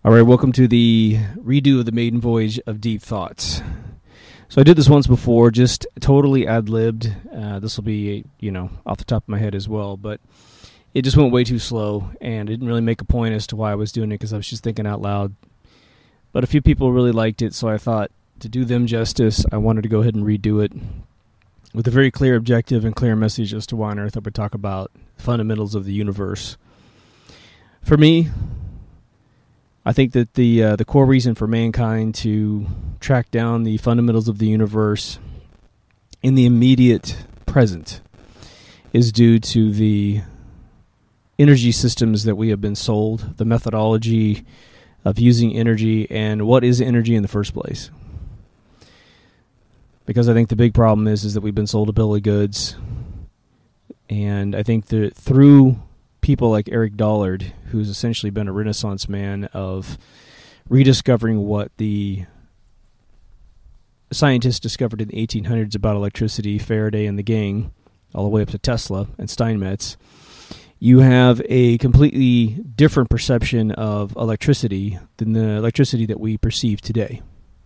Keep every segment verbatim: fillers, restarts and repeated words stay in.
All right, welcome to the redo of the maiden voyage of Deep Thoughts. So I did this once before, just totally ad-libbed. Uh, this will be, you know, off the top of my head as well, but it just went way too slow, and it didn't really make a point as to why I was doing it, because I was just thinking out loud. But a few people really liked it, so I thought, to do them justice, I wanted to go ahead and redo it with a very clear objective and clear message as to why on earth I would talk about fundamentals of the universe. For me, I think that the uh, the core reason for mankind to track down the fundamentals of the universe in the immediate present is due to the energy systems that we have been sold, the methodology of using energy, and what is energy in the first place. Because I think the big problem is, is that we've been sold a bill of goods, and I think that through people like Eric Dollard, who's essentially been a renaissance man of rediscovering what the scientists discovered in the eighteen hundreds about electricity, Faraday and the gang, all the way up to Tesla and Steinmetz, you have a completely different perception of electricity than the electricity that we perceive today.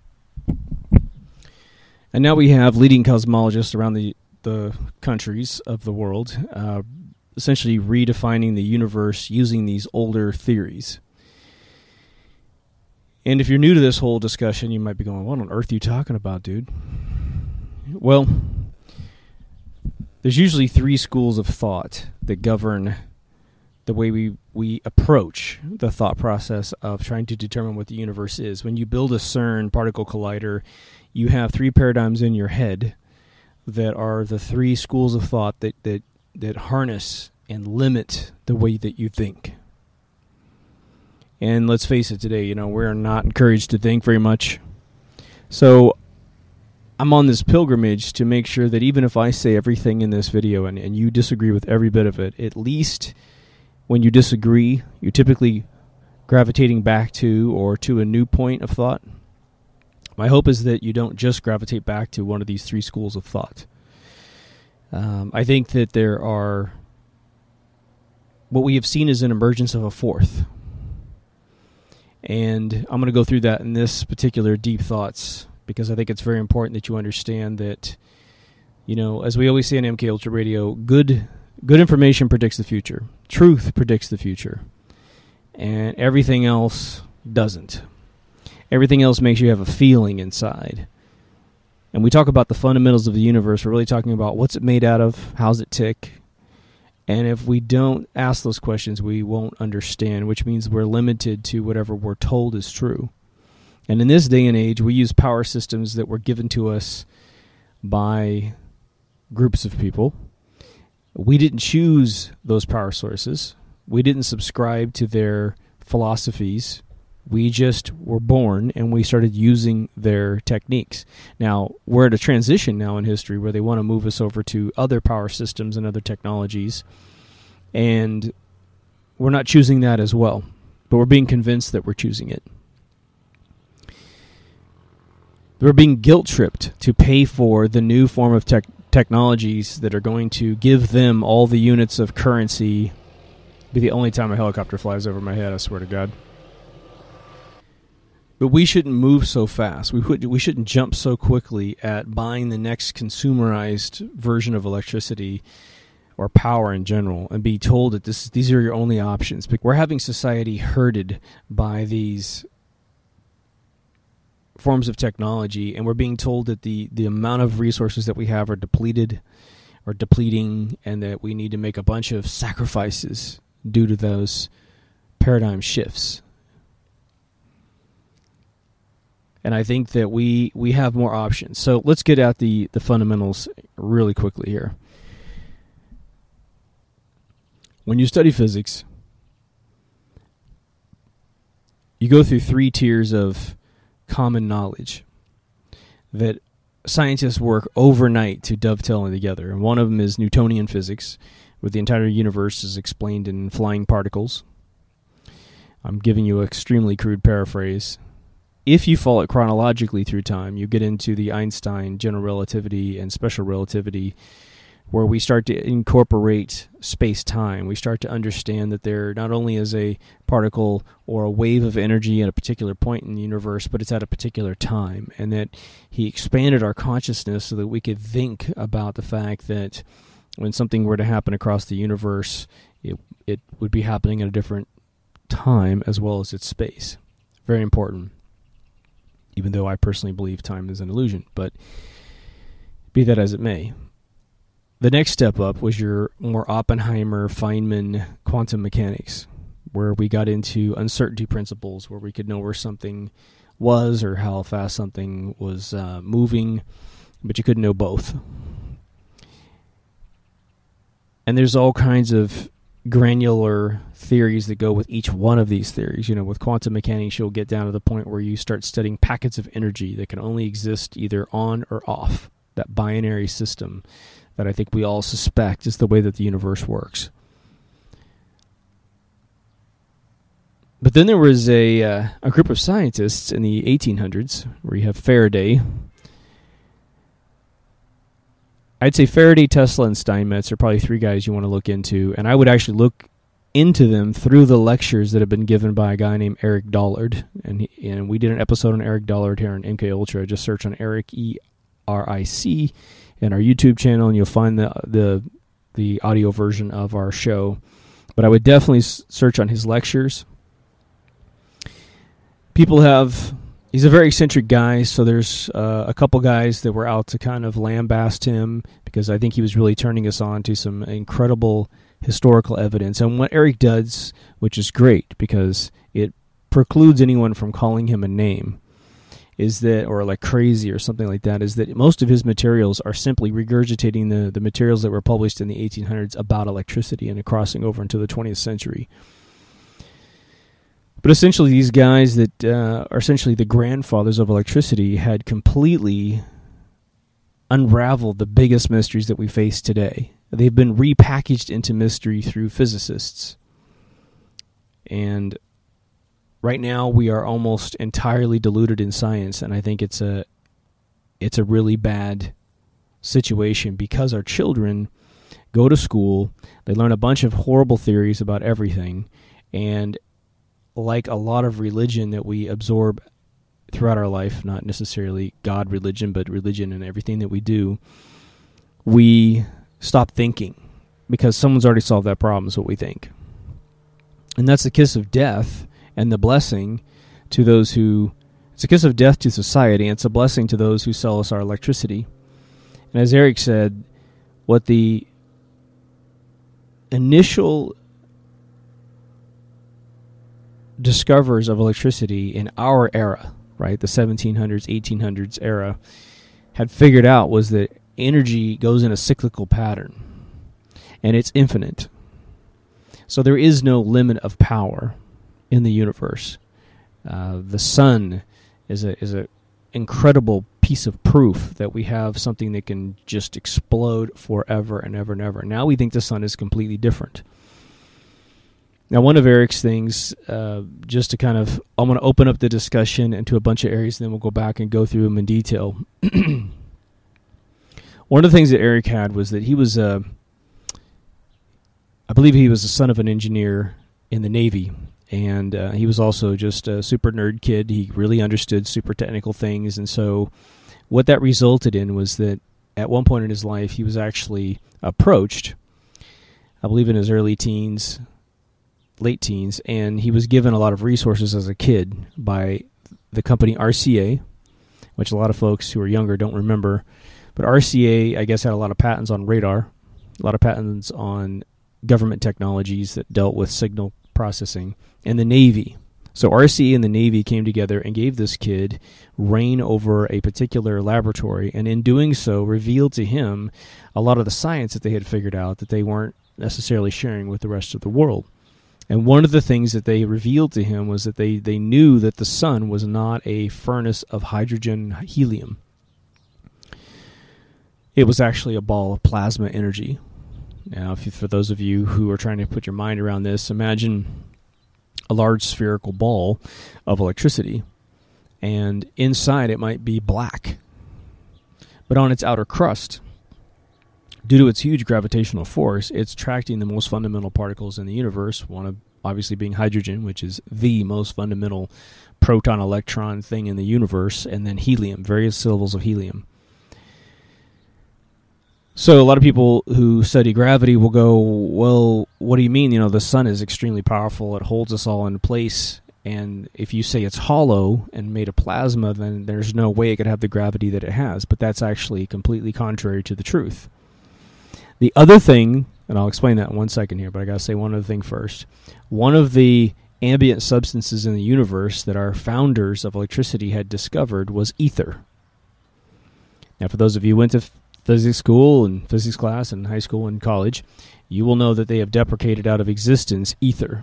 And now we have leading cosmologists around the, the countries of the world uh, essentially redefining the universe using these older theories. And if you're new to this whole discussion, you might be going, what on earth are you talking about, dude? Well, there's usually three schools of thought that govern the way we, we approach the thought process of trying to determine what the universe is. When you build a CERN particle collider, you have three paradigms in your head that are the three schools of thought that, that that harness and limit the way that you think. And let's face it, today, you know, we're not encouraged to think very much. So I'm on this pilgrimage to make sure that even if I say everything in this video and, and you disagree with every bit of it, at least when you disagree, you're typically gravitating back to or to a new point of thought. My hope is that you don't just gravitate back to one of these three schools of thought. Um, I think that there are, what we have seen is an emergence of a fourth. And I'm going to go through that in this particular Deep Thoughts, because I think it's very important that you understand that, you know, as we always say on M K Ultra Radio, good good information predicts the future. Truth predicts the future. And everything else doesn't. Everything else makes you have a feeling inside. And we talk about the fundamentals of the universe. We're really talking about what's it made out of, how's it tick. And if we don't ask those questions, we won't understand, which means we're limited to whatever we're told is true. And in this day and age, we use power systems that were given to us by groups of people. We didn't choose those power sources. We didn't subscribe to their philosophies. We just were born and we started using their techniques. Now, we're at a transition now in history where they want to move us over to other power systems and other technologies. And we're not choosing that as well, but we're being convinced that we're choosing it. We're being guilt-tripped to pay for the new form of tech technologies that are going to give them all the units of currency. It'll be the only time a helicopter flies over my head, I swear to God. But we shouldn't move so fast. We would, we shouldn't jump so quickly at buying the next consumerized version of electricity or power in general and be told that this these are your only options. We're having society herded by these forms of technology, and we're being told that the, the amount of resources that we have are depleted or depleting, and that we need to make a bunch of sacrifices due to those paradigm shifts. And I think that we, we have more options. So let's get at the, the fundamentals really quickly here. When you study physics, you go through three tiers of common knowledge that scientists work overnight to dovetail together. And one of them is Newtonian physics, where the entire universe is explained in flying particles. I'm giving you an extremely crude paraphrase. If you follow it chronologically through time, you get into the Einstein general relativity and special relativity, where we start to incorporate space-time. We start to understand that there not only is a particle or a wave of energy at a particular point in the universe, but it's at a particular time, and that he expanded our consciousness so that we could think about the fact that when something were to happen across the universe, it it would be happening at a different time as well as its space. Very important, even though I personally believe time is an illusion, but be that as it may. The next step up was your more Oppenheimer, Feynman quantum mechanics, where we got into uncertainty principles, where we could know where something was or how fast something was uh, moving, but you couldn't know both. And there's all kinds of granular theories that go with each one of these theories. You know, with quantum mechanics, you'll get down to the point where you start studying packets of energy that can only exist either on or off, that binary system that I think we all suspect is the way that the universe works. But then there was a uh, a group of scientists in the eighteen hundreds, where you have Faraday. I'd say Faraday, Tesla, and Steinmetz are probably three guys you want to look into, and I would actually look into them through the lectures that have been given by a guy named Eric Dollard. And he, and we did an episode on Eric Dollard here on M K Ultra. Just search on Eric, E R I C, in our YouTube channel, and you'll find the the the audio version of our show. But I would definitely s- search on his lectures. People have... He's a very eccentric guy, so there's uh, a couple guys that were out to kind of lambast him because I think he was really turning us on to some incredible historical evidence. And what Eric does, which is great because it precludes anyone from calling him a name, is that, or like crazy or something like that, is that most of his materials are simply regurgitating the, the materials that were published in the eighteen hundreds about electricity and crossing over into the twentieth century. But essentially, these guys that uh, are essentially the grandfathers of electricity had completely unraveled the biggest mysteries that we face today. They've been repackaged into mystery through physicists. And right now, we are almost entirely diluted in science, and I think it's a it's a really bad situation because our children go to school, they learn a bunch of horrible theories about everything, and like a lot of religion that we absorb throughout our life, not necessarily God religion, but religion and everything that we do, we stop thinking because someone's already solved that problem is what we think. And that's the kiss of death and the blessing to those who, it's a kiss of death to society, and it's a blessing to those who sell us our electricity. And as Eric said, what the initial discoverers of electricity in our era, right, the seventeen hundreds, eighteen hundreds era, had figured out was that energy goes in a cyclical pattern, and it's infinite. So there is no limit of power in the universe. Uh, the sun is a is a incredible piece of proof that we have something that can just explode forever and ever and ever. Now we think the sun is completely different. Now, one of Eric's things, uh, just to kind of, I'm going to open up the discussion into a bunch of areas, and then we'll go back and go through them in detail. One of the things that Eric had was that he was, uh, I believe he was the son of an engineer in the Navy, and uh, he was also just a super nerd kid. He really understood super technical things, and so what that resulted in was that at one point in his life, he was actually approached, I believe in his early teens, late teens, and he was given a lot of resources as a kid by the company R C A, which a lot of folks who are younger don't remember. But R C A, I guess, had a lot of patents on radar, a lot of patents on government technologies that dealt with signal processing, and the Navy. So R C A and the Navy came together and gave this kid reign over a particular laboratory, and in doing so revealed to him a lot of the science that they had figured out that they weren't necessarily sharing with the rest of the world. And one of the things that they revealed to him was that they, they knew that the sun was not a furnace of hydrogen helium. It was actually a ball of plasma energy. Now, if you, for those of you who are trying to put your mind around this, imagine a large spherical ball of electricity, and inside it might be black. But on its outer crust, due to its huge gravitational force, it's attracting the most fundamental particles in the universe, one of obviously being hydrogen, which is the most fundamental proton-electron thing in the universe, and then helium, various levels of helium. So a lot of people who study gravity will go, well, what do you mean? You know, the sun is extremely powerful. It holds us all in place. And if you say it's hollow and made of plasma, then there's no way it could have the gravity that it has. But that's actually completely contrary to the truth. The other thing, and I'll explain that in one second here, but I got to say one other thing first. One of the ambient substances in the universe that our founders of electricity had discovered was ether. Now, for those of you who went to physics school and physics class in high school and college, you will know that they have deprecated out of existence ether.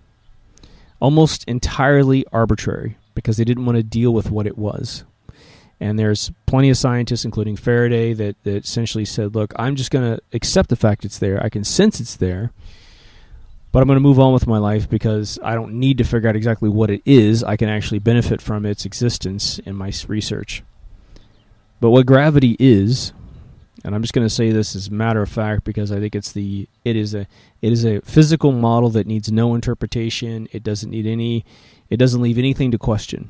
Almost entirely arbitrary, because they didn't want to deal with what it was. And there's plenty of scientists, including Faraday, that, that essentially said, look, I'm just going to accept the fact it's there. I can sense it's there, but I'm going to move on with my life because I don't need to figure out exactly what it is. I can actually benefit from its existence in my research. But what gravity is, and I'm just going to say this as a matter of fact because I think it's the it is a it is a physical model that needs no interpretation. It doesn't need any it doesn't leave anything to question.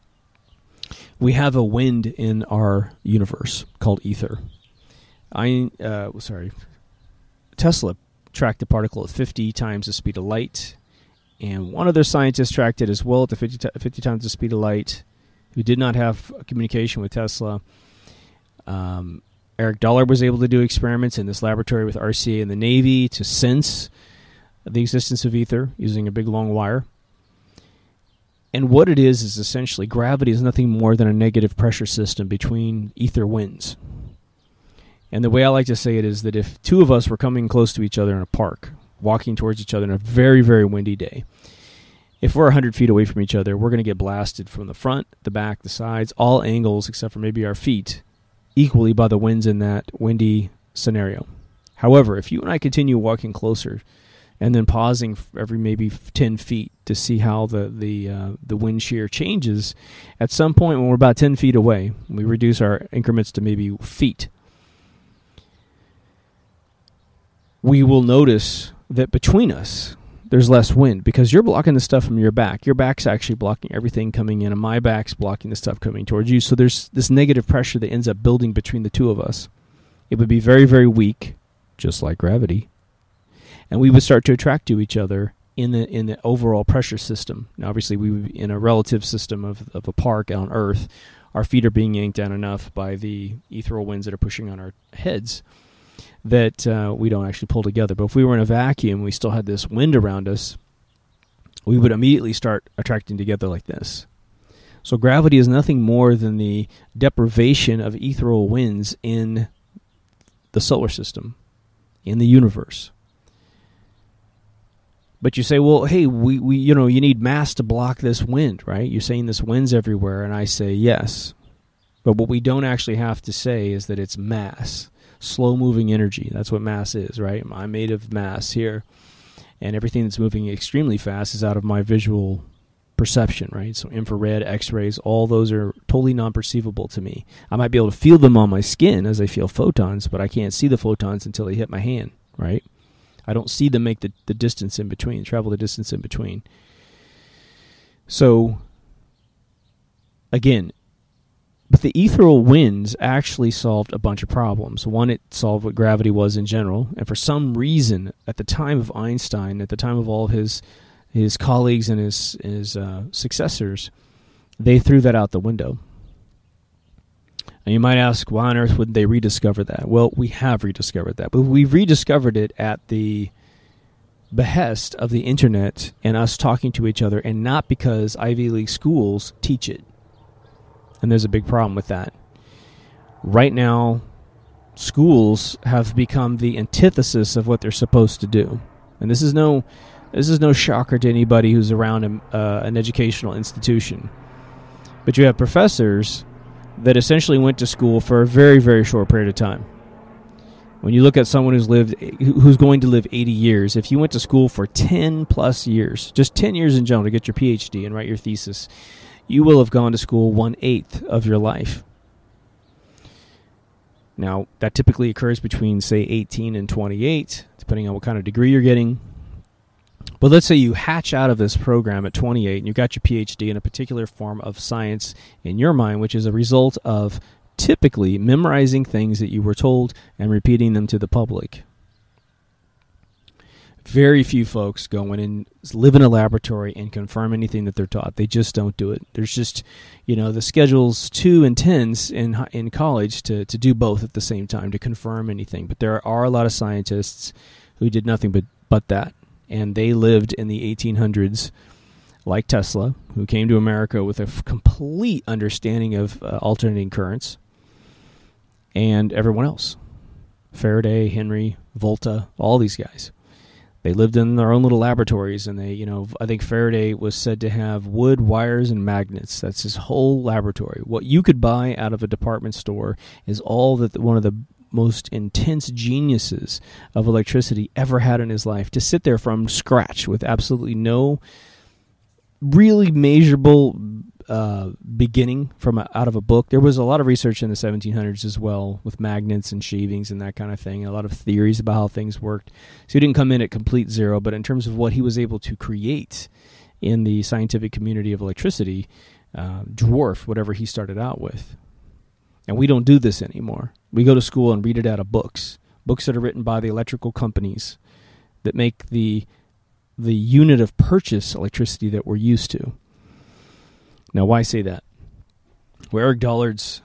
We have a wind in our universe called ether. I uh, sorry, Tesla tracked the particle at fifty times the speed of light, and one other scientist tracked it as well at the fifty, t- fifty times the speed of light, who did not have communication with Tesla. Um, Eric Dollar was able to do experiments in this laboratory with R C A and the Navy to sense the existence of ether using a big long wire. And what it is is essentially gravity is nothing more than a negative pressure system between ether winds. And the way I like to say it is that if two of us were coming close to each other in a park, walking towards each other in a very, very windy day, if we're one hundred feet away from each other, we're going to get blasted from the front, the back, the sides, all angles except for maybe our feet, equally by the winds in that windy scenario. However, if you and I continue walking closer and then pausing every maybe ten feet to see how the the uh, the wind shear changes, at some point when we're about ten feet away, we reduce our increments to maybe feet, we will notice that between us there's less wind because you're blocking the stuff from your back. Your back's actually blocking everything coming in, and my back's blocking the stuff coming towards you. So there's this negative pressure that ends up building between the two of us. It would be very, very weak, just like gravity. And we would start to attract to each other in the in the overall pressure system. Now, obviously, we would be in a relative system of, of a park on Earth. Our feet are being yanked down enough by the ethereal winds that are pushing on our heads that uh, we don't actually pull together. But if we were in a vacuum, we still had this wind around us, we would immediately start attracting together like this. So gravity is nothing more than the deprivation of ethereal winds in the solar system, in the universe. But you say, well, hey, we, we you know, you need mass to block this wind, right? You're saying this wind's everywhere, and I say yes. But what we don't actually have to say is that it's mass. Slow-moving energy. That's what mass is, right? I'm made of mass here, and everything that's moving extremely fast is out of my visual perception, right? So infrared, X-rays, all those are totally non-perceivable to me. I might be able to feel them on my skin as I feel photons, but I can't see the photons until they hit my hand, right? I don't see them make the, the distance in between, travel the distance in between. So, again, but the ethereal winds actually solved a bunch of problems. One, it solved what gravity was in general, and for some reason, at the time of Einstein, at the time of all of his his colleagues and his his uh, successors, they threw that out the window. And you might ask, why on earth wouldn't they rediscover that? Well, we have rediscovered that, but we've rediscovered it at the behest of the internet and us talking to each other, and not because Ivy League schools teach it. And there's a big problem with that. Right now, schools have become the antithesis of what they're supposed to do. And this is no this is no shocker to anybody who's around a, uh, an educational institution. But you have professors that essentially went to school for a very, very short period of time. When you look at someone who's lived, who's going to live eighty years, if you went to school for ten plus years, just ten years in general to get your P H D and write your thesis, you will have gone to school one-eighth of your life. Now, that typically occurs between, say, eighteen and twenty-eight, depending on what kind of degree you're getting. But let's say you hatch out of this program at twenty-eight and you got your P H D in a particular form of science in your mind, which is a result of typically memorizing things that you were told and repeating them to the public. Very few folks go in and live in a laboratory and confirm anything that they're taught. They just don't do it. There's just, you know, the schedule's too intense in in college to, to do both at the same time, to confirm anything. But there are a lot of scientists who did nothing but, but that. And they lived in the eighteen hundreds, like Tesla, who came to America with a f- complete understanding of uh, alternating currents, and everyone else. Faraday, Henry, Volta, all these guys. They lived in their own little laboratories, and they, you know, I think Faraday was said to have wood, wires, and magnets. That's his whole laboratory. What you could buy out of a department store is all that one of the most intense geniuses of electricity ever had in his life, to sit there from scratch with absolutely no really measurable uh, beginning from a, out of a book. There was a lot of research in the seventeen hundreds as well with magnets and shavings and that kind of thing, a lot of theories about how things worked. So he didn't come in at complete zero, but in terms of what he was able to create in the scientific community of electricity, uh, dwarfed whatever he started out with. And we don't do this anymore. We go to school and read it out of books, books that are written by the electrical companies that make the the unit of purchase electricity that we're used to. Now, why say that? Well, Eric Dollard's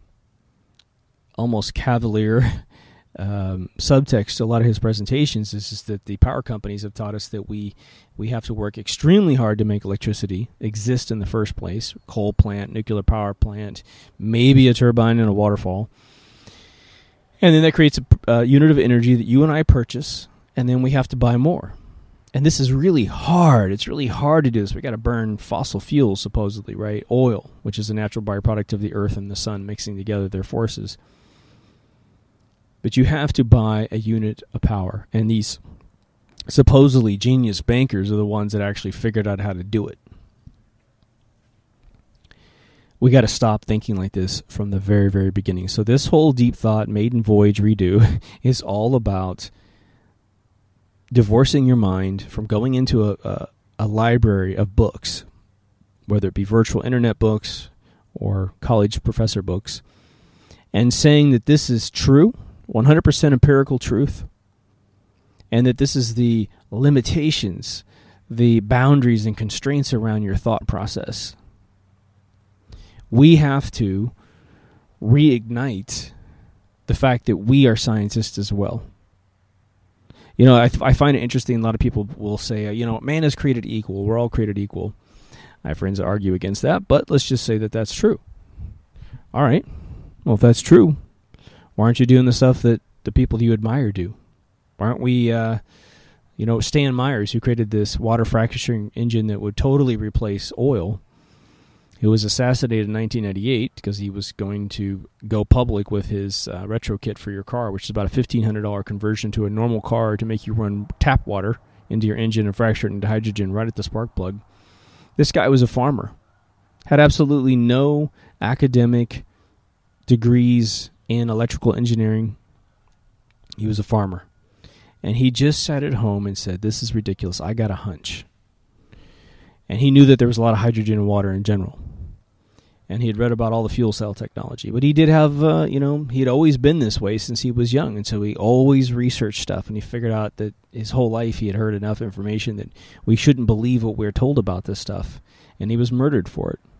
almost cavalier um, subtext to a lot of his presentations is, is that the power companies have taught us that we we have to work extremely hard to make electricity exist in the first place. Coal plant, nuclear power plant, maybe a turbine and a waterfall. And then that creates a, a unit of energy that you and I purchase, and then we have to buy more. And this is really hard. It's really hard to do this. We got to burn fossil fuels, supposedly, right? Oil, which is a natural byproduct of the earth and the sun mixing together their forces. But you have to buy a unit of power. And these supposedly genius bankers are the ones that actually figured out how to do it. We got to stop thinking like this from the very, very beginning. So this whole deep thought, maiden voyage redo, is all about divorcing your mind from going into a, a, a library of books, whether it be virtual internet books or college professor books, and saying that this is true, one hundred percent empirical truth, and that this is the limitations, the boundaries and constraints around your thought process. We have to reignite the fact that we are scientists as well. You know, I, I find it interesting. A lot of people will say, you know, man is created equal. We're all created equal. I have friends that argue against that, but let's just say that that's true. All right. Well, if that's true, why aren't you doing the stuff that the people you admire do? Why aren't we, uh, you know, Stan Myers, who created this water fracturing engine that would totally replace oil, he was assassinated in nineteen ninety-eight because he was going to go public with his uh, retro kit for your car, which is about a fifteen hundred dollars conversion to a normal car to make you run tap water into your engine and fracture it into hydrogen right at the spark plug. This guy was a farmer, had absolutely no academic degrees in electrical engineering. He was a farmer. And he just sat at home and said, this is ridiculous. I got a hunch. And he knew that there was a lot of hydrogen in water in general. And he had read about all the fuel cell technology. But he did have, uh, you know, he had always been this way since he was young. And so he always researched stuff. And he figured out that his whole life he had heard enough information that we shouldn't believe what we're told about this stuff. And he was murdered for it.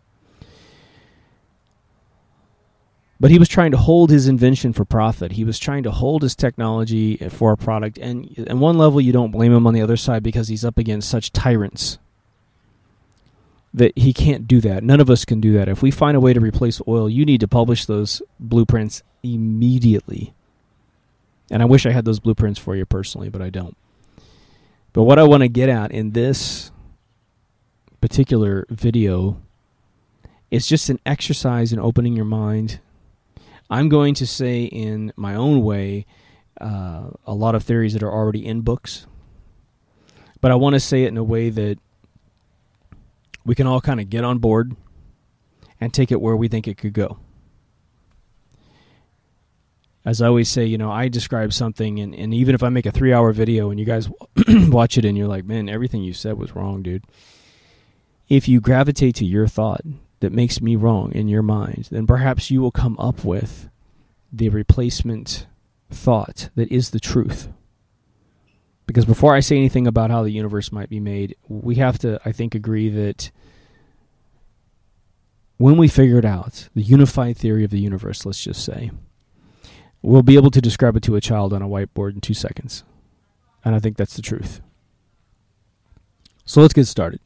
But he was trying to hold his invention for profit. He was trying to hold his technology for a product. And on one level, you don't blame him on the other side because he's up against such tyrants that he can't do that. None of us can do that. If we find a way to replace oil, you need to publish those blueprints immediately. And I wish I had those blueprints for you personally, but I don't. But what I want to get at in this particular video is just an exercise in opening your mind. I'm going to say in my own way uh, a lot of theories that are already in books. But I want to say it in a way that we can all kind of get on board and take it where we think it could go. As I always say, you know, I describe something, and, and even if I make a three-hour video and you guys watch it and you're like, man, everything you said was wrong, dude. If you gravitate to your thought that makes me wrong in your mind, then perhaps you will come up with the replacement thought that is the truth. Because before I say anything about how the universe might be made, we have to, I think, agree that when we figure it out, the unified theory of the universe, let's just say, we'll be able to describe it to a child on a whiteboard in two seconds. And I think that's the truth. So let's get started.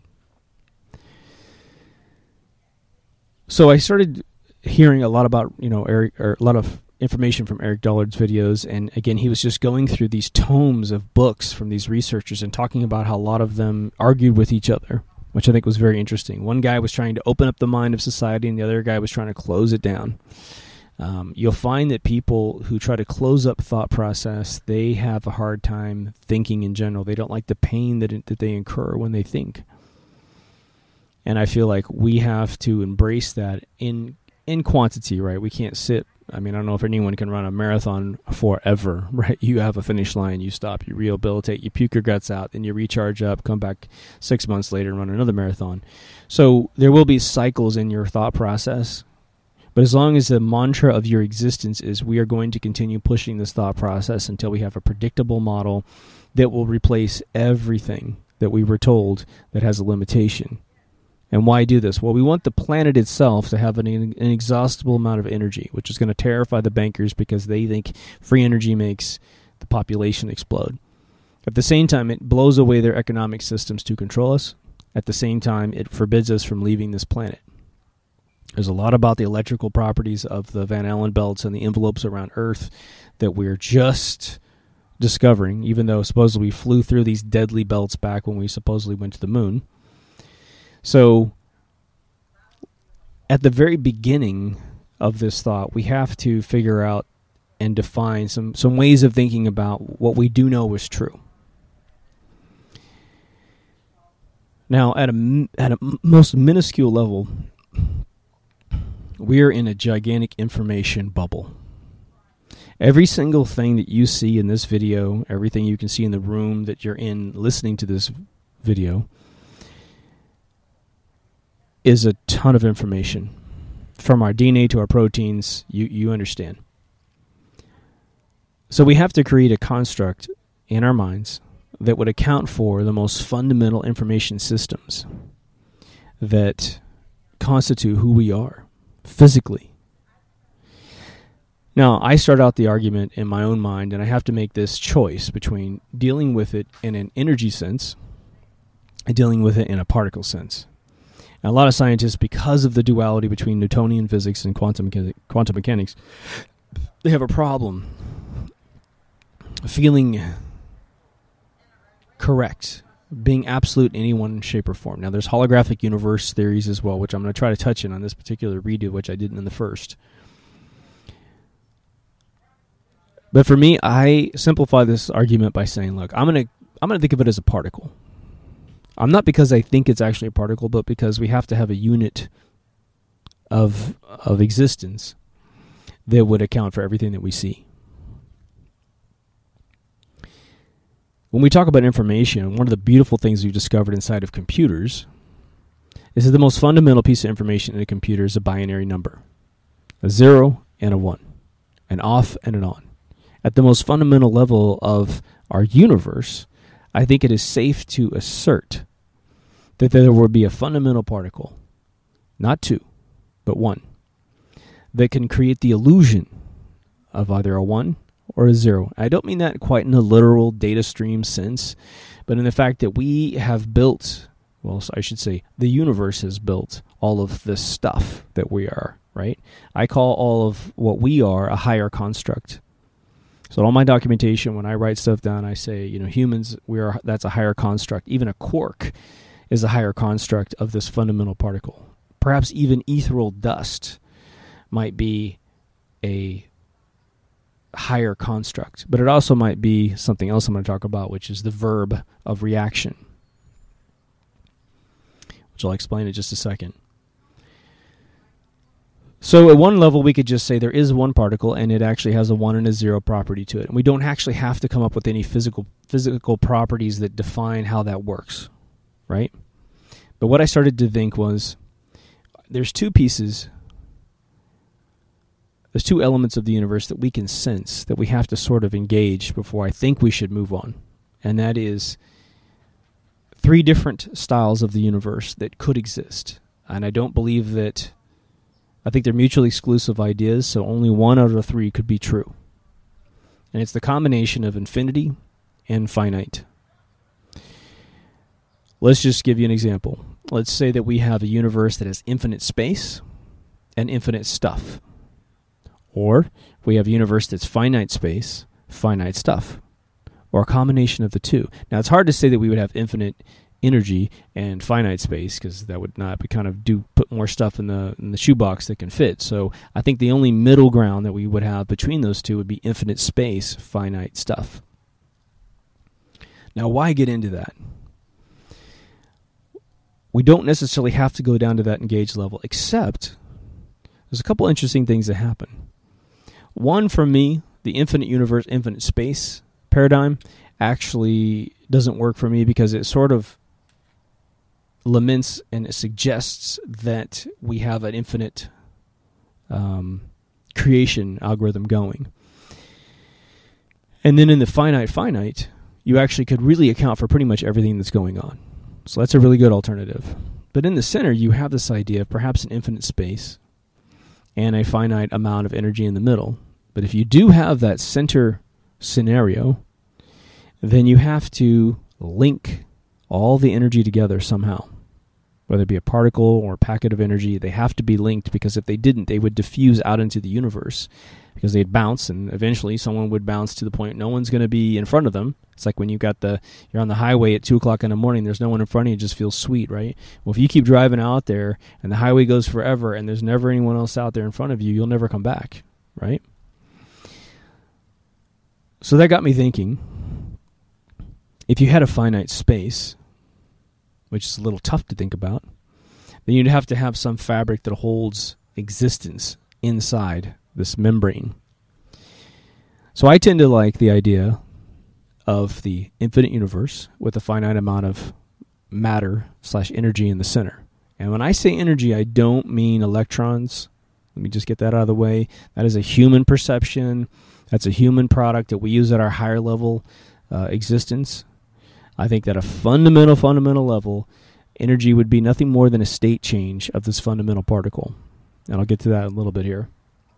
So I started hearing a lot about, you know, Eric, or a lot of information from Eric Dollard's videos, and again, he was just going through these tomes of books from these researchers and talking about how a lot of them argued with each other, which I think was very interesting. One guy was trying to open up the mind of society, and the other guy was trying to close it down. Um, you'll find that people who try to close up thought process, they have a hard time thinking in general. They don't like the pain that it, that they incur when they think. And I feel like we have to embrace that in in quantity, right? We can't sit. I mean, I don't know if anyone can run a marathon forever, right? You have a finish line, you stop, you rehabilitate, you puke your guts out, then you recharge up, come back six months later and run another marathon. So there will be cycles in your thought process. But as long as the mantra of your existence is we are going to continue pushing this thought process until we have a predictable model that will replace everything that we were told that has a limitation. And why do this? Well, we want the planet itself to have an inexhaustible amount of energy, which is going to terrify the bankers because they think free energy makes the population explode. At the same time, it blows away their economic systems to control us. At the same time, it forbids us from leaving this planet. There's a lot about the electrical properties of the Van Allen belts and the envelopes around Earth that we're just discovering, even though supposedly we flew through these deadly belts back when we supposedly went to the moon. So, at the very beginning of this thought, we have to figure out and define some, some ways of thinking about what we do know is true. Now, at a, at a most minuscule level, we are in a gigantic information bubble. Every single thing that you see in this video, everything you can see in the room that you're in listening to this video, is a ton of information. From our D N A to our proteins, you, you understand. So we have to create a construct in our minds that would account for the most fundamental information systems that constitute who we are physically. Now, I start out the argument in my own mind, and I have to make this choice between dealing with it in an energy sense and dealing with it in a particle sense. And a lot of scientists, because of the duality between Newtonian physics and quantum mechanics, quantum mechanics, they have a problem feeling correct, being absolute in any one shape or form. Now, there's holographic universe theories as well, which I'm going to try to touch in on this particular redo, which I didn't in the first. But for me, I simplify this argument by saying, look, I'm going to I'm going to think of it as a particle. I'm not because I think it's actually a particle, but because we have to have a unit of of existence that would account for everything that we see. When we talk about information, one of the beautiful things we've discovered inside of computers is that the most fundamental piece of information in a computer is a binary number. A zero and a one. An off and an on. At the most fundamental level of our universe, I think it is safe to assert that there will be a fundamental particle, not two, but one, that can create the illusion of either a one or a zero. I don't mean that quite in a literal data stream sense, but in the fact that we have built, well, I should say, the universe has built all of this stuff that we are, right? I call all of what we are a higher construct. So in all my documentation, when I write stuff down, I say, you know, humans, we are that's a higher construct. Even a quark is a higher construct of this fundamental particle. Perhaps even ethereal dust might be a higher construct, but it also might be something else I'm going to talk about, which is the verb of reaction, which I'll explain in just a second. So at one level, we could just say there is one particle, and it actually has a one and a zero property to it. And we don't actually have to come up with any physical physical properties that define how that works, right? But what I started to think was, there's two pieces, there's two elements of the universe that we can sense, that we have to sort of engage before I think we should move on. And that is three different styles of the universe that could exist. And I don't believe that, I think they're mutually exclusive ideas, so only one out of three could be true. And it's the combination of infinity and finite. Let's just give you an example. Let's say that we have a universe that has infinite space and infinite stuff. Or we have a universe that's finite space, finite stuff. Or a combination of the two. Now, it's hard to say that we would have infinite energy and finite space, because that would not be kind of do put more stuff in the in the shoebox that can fit. So I think the only middle ground that we would have between those two would be infinite space, finite stuff. Now, why get into that? We don't necessarily have to go down to that engaged level, except there's a couple interesting things that happen. One, for me, the infinite universe, infinite space paradigm actually doesn't work for me, because it sort of laments and it suggests that we have an infinite um, creation algorithm going. And then in the finite finite, you actually could really account for pretty much everything that's going on. So that's a really good alternative. But in the center, you have this idea of perhaps an infinite space and a finite amount of energy in the middle. But if you do have that center scenario, then you have to link all the energy together somehow. Whether it be a particle or a packet of energy, they have to be linked, because if they didn't, they would diffuse out into the universe, because they'd bounce, and eventually someone would bounce to the point no one's going to be in front of them. It's like when you got the you're on the highway at two o'clock in the morning, there's no one in front of you, it just feels sweet, right? Well, if you keep driving out there and the highway goes forever and there's never anyone else out there in front of you, you'll never come back, right? So that got me thinking, if you had a finite space, which is a little tough to think about, then you'd have to have some fabric that holds existence inside this membrane. So I tend to like the idea of the infinite universe with a finite amount of matter slash energy in the center. And when I say energy, I don't mean electrons. Let me just get that out of the way. That is a human perception. That's a human product that we use at our higher level uh, existence. I think that a fundamental, fundamental level, energy would be nothing more than a state change of this fundamental particle. And I'll get to that in a little bit here.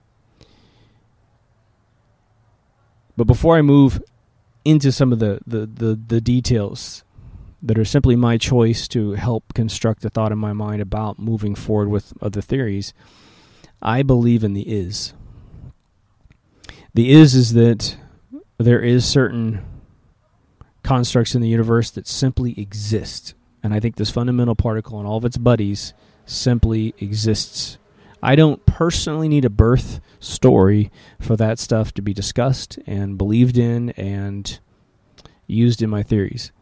But before I move into some of the, the, the, the details that are simply my choice to help construct a thought in my mind about moving forward with other theories, I believe in the is. The is is that there is certain constructs in the universe that simply exist. And I think this fundamental particle and all of its buddies simply exists. I don't personally need a birth story for that stuff to be discussed and believed in and used in my theories.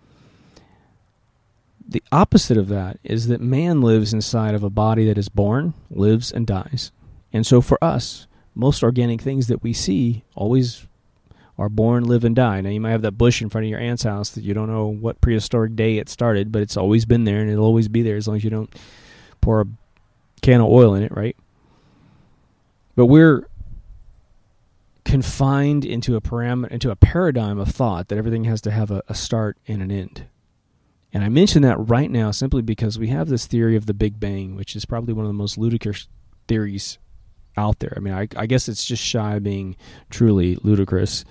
The opposite of that is that man lives inside of a body that is born, lives, and dies. And so for us, most organic things that we see always are born, live, and die. Now, you might have that bush in front of your aunt's house that you don't know what prehistoric day it started, but it's always been there, and it'll always be there as long as you don't pour a can of oil in it, right? But we're confined into a param- into a paradigm of thought that everything has to have a, a start and an end. And I mention that right now simply because we have this theory of the Big Bang, which is probably one of the most ludicrous theories out there. I mean, I, I guess it's just shy of being truly ludicrous.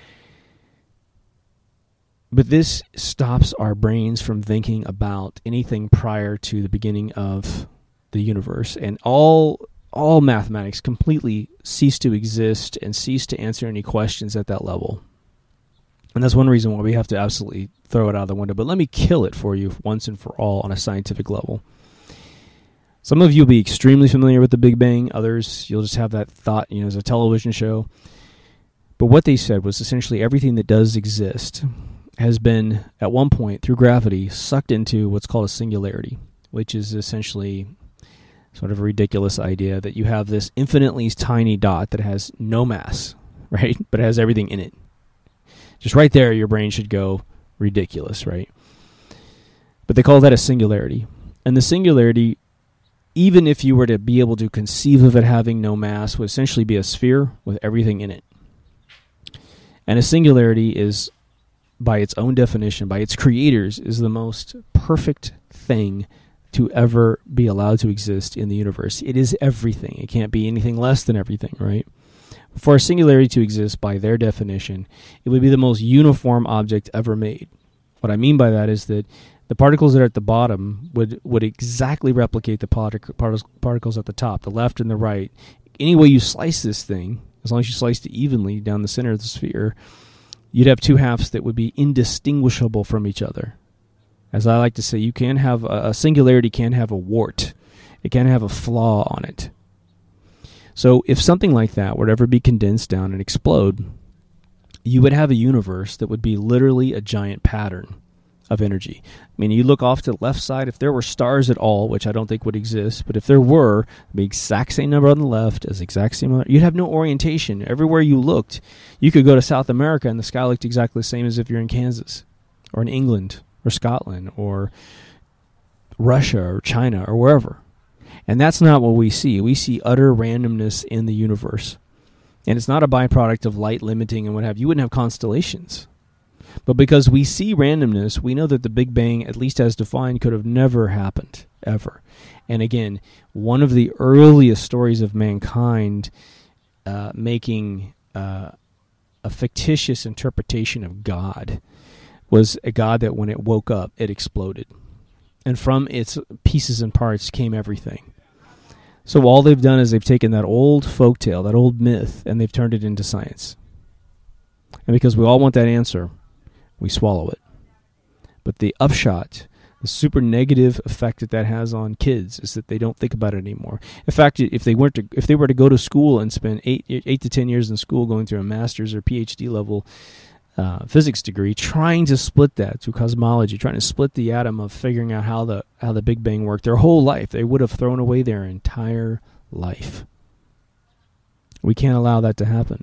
But this stops our brains from thinking about anything prior to the beginning of the universe. And all all mathematics completely cease to exist and cease to answer any questions at that level. And that's one reason why we have to absolutely throw it out of the window. But let me kill it for you once and for all on a scientific level. Some of you will be extremely familiar with the Big Bang. Others, you'll just have that thought, you know, as a television show. But what they said was essentially everything that does exist has been, at one point, through gravity, sucked into what's called a singularity, which is essentially sort of a ridiculous idea that you have this infinitely tiny dot that has no mass, right? But it has everything in it. Just right there, your brain should go ridiculous, right? But they call that a singularity. And the singularity, even if you were to be able to conceive of it having no mass, would essentially be a sphere with everything in it. And a singularity is, by its own definition, by its creators, is the most perfect thing to ever be allowed to exist in the universe. It is everything. It can't be anything less than everything, right? For a singularity to exist, by their definition, it would be the most uniform object ever made. What I mean by that is that the particles that are at the bottom would, would exactly replicate the partic- partic- particles at the top, the left and the right. Any way you slice this thing, as long as you sliced it evenly down the center of the sphere, you'd have two halves that would be indistinguishable from each other. As I like to say, you can have a, a singularity can have a wart. It can have a flaw on it. So if something like that were to ever be condensed down and explode, you would have a universe that would be literally a giant pattern of energy. I mean, you look off to the left side, if there were stars at all, which I don't think would exist, but if there were, the exact same number on the left as exact same number, you'd have no orientation. Everywhere you looked, you could go to South America and the sky looked exactly the same as if you're in Kansas or in England or Scotland or Russia or China or wherever. And that's not what we see. We see utter randomness in the universe. And it's not a byproduct of light limiting and what have you. You wouldn't have constellations. But because we see randomness, we know that the Big Bang, at least as defined, could have never happened, ever. And again, one of the earliest stories of mankind uh, making uh, a fictitious interpretation of God was a God that when it woke up, it exploded. And from its pieces and parts came everything. So all they've done is they've taken that old folktale, that old myth, and they've turned it into science. And because we all want that answer, we swallow it. But the upshot, the super negative effect that that has on kids is that they don't think about it anymore. In fact, if they weren't to, if they were to go to school and spend eight eight to ten years in school going through a master's or PhD level uh, physics degree, trying to split that through cosmology, trying to split the atom of figuring out how the how the Big Bang worked, their whole life, they would have thrown away their entire life. We can't allow that to happen.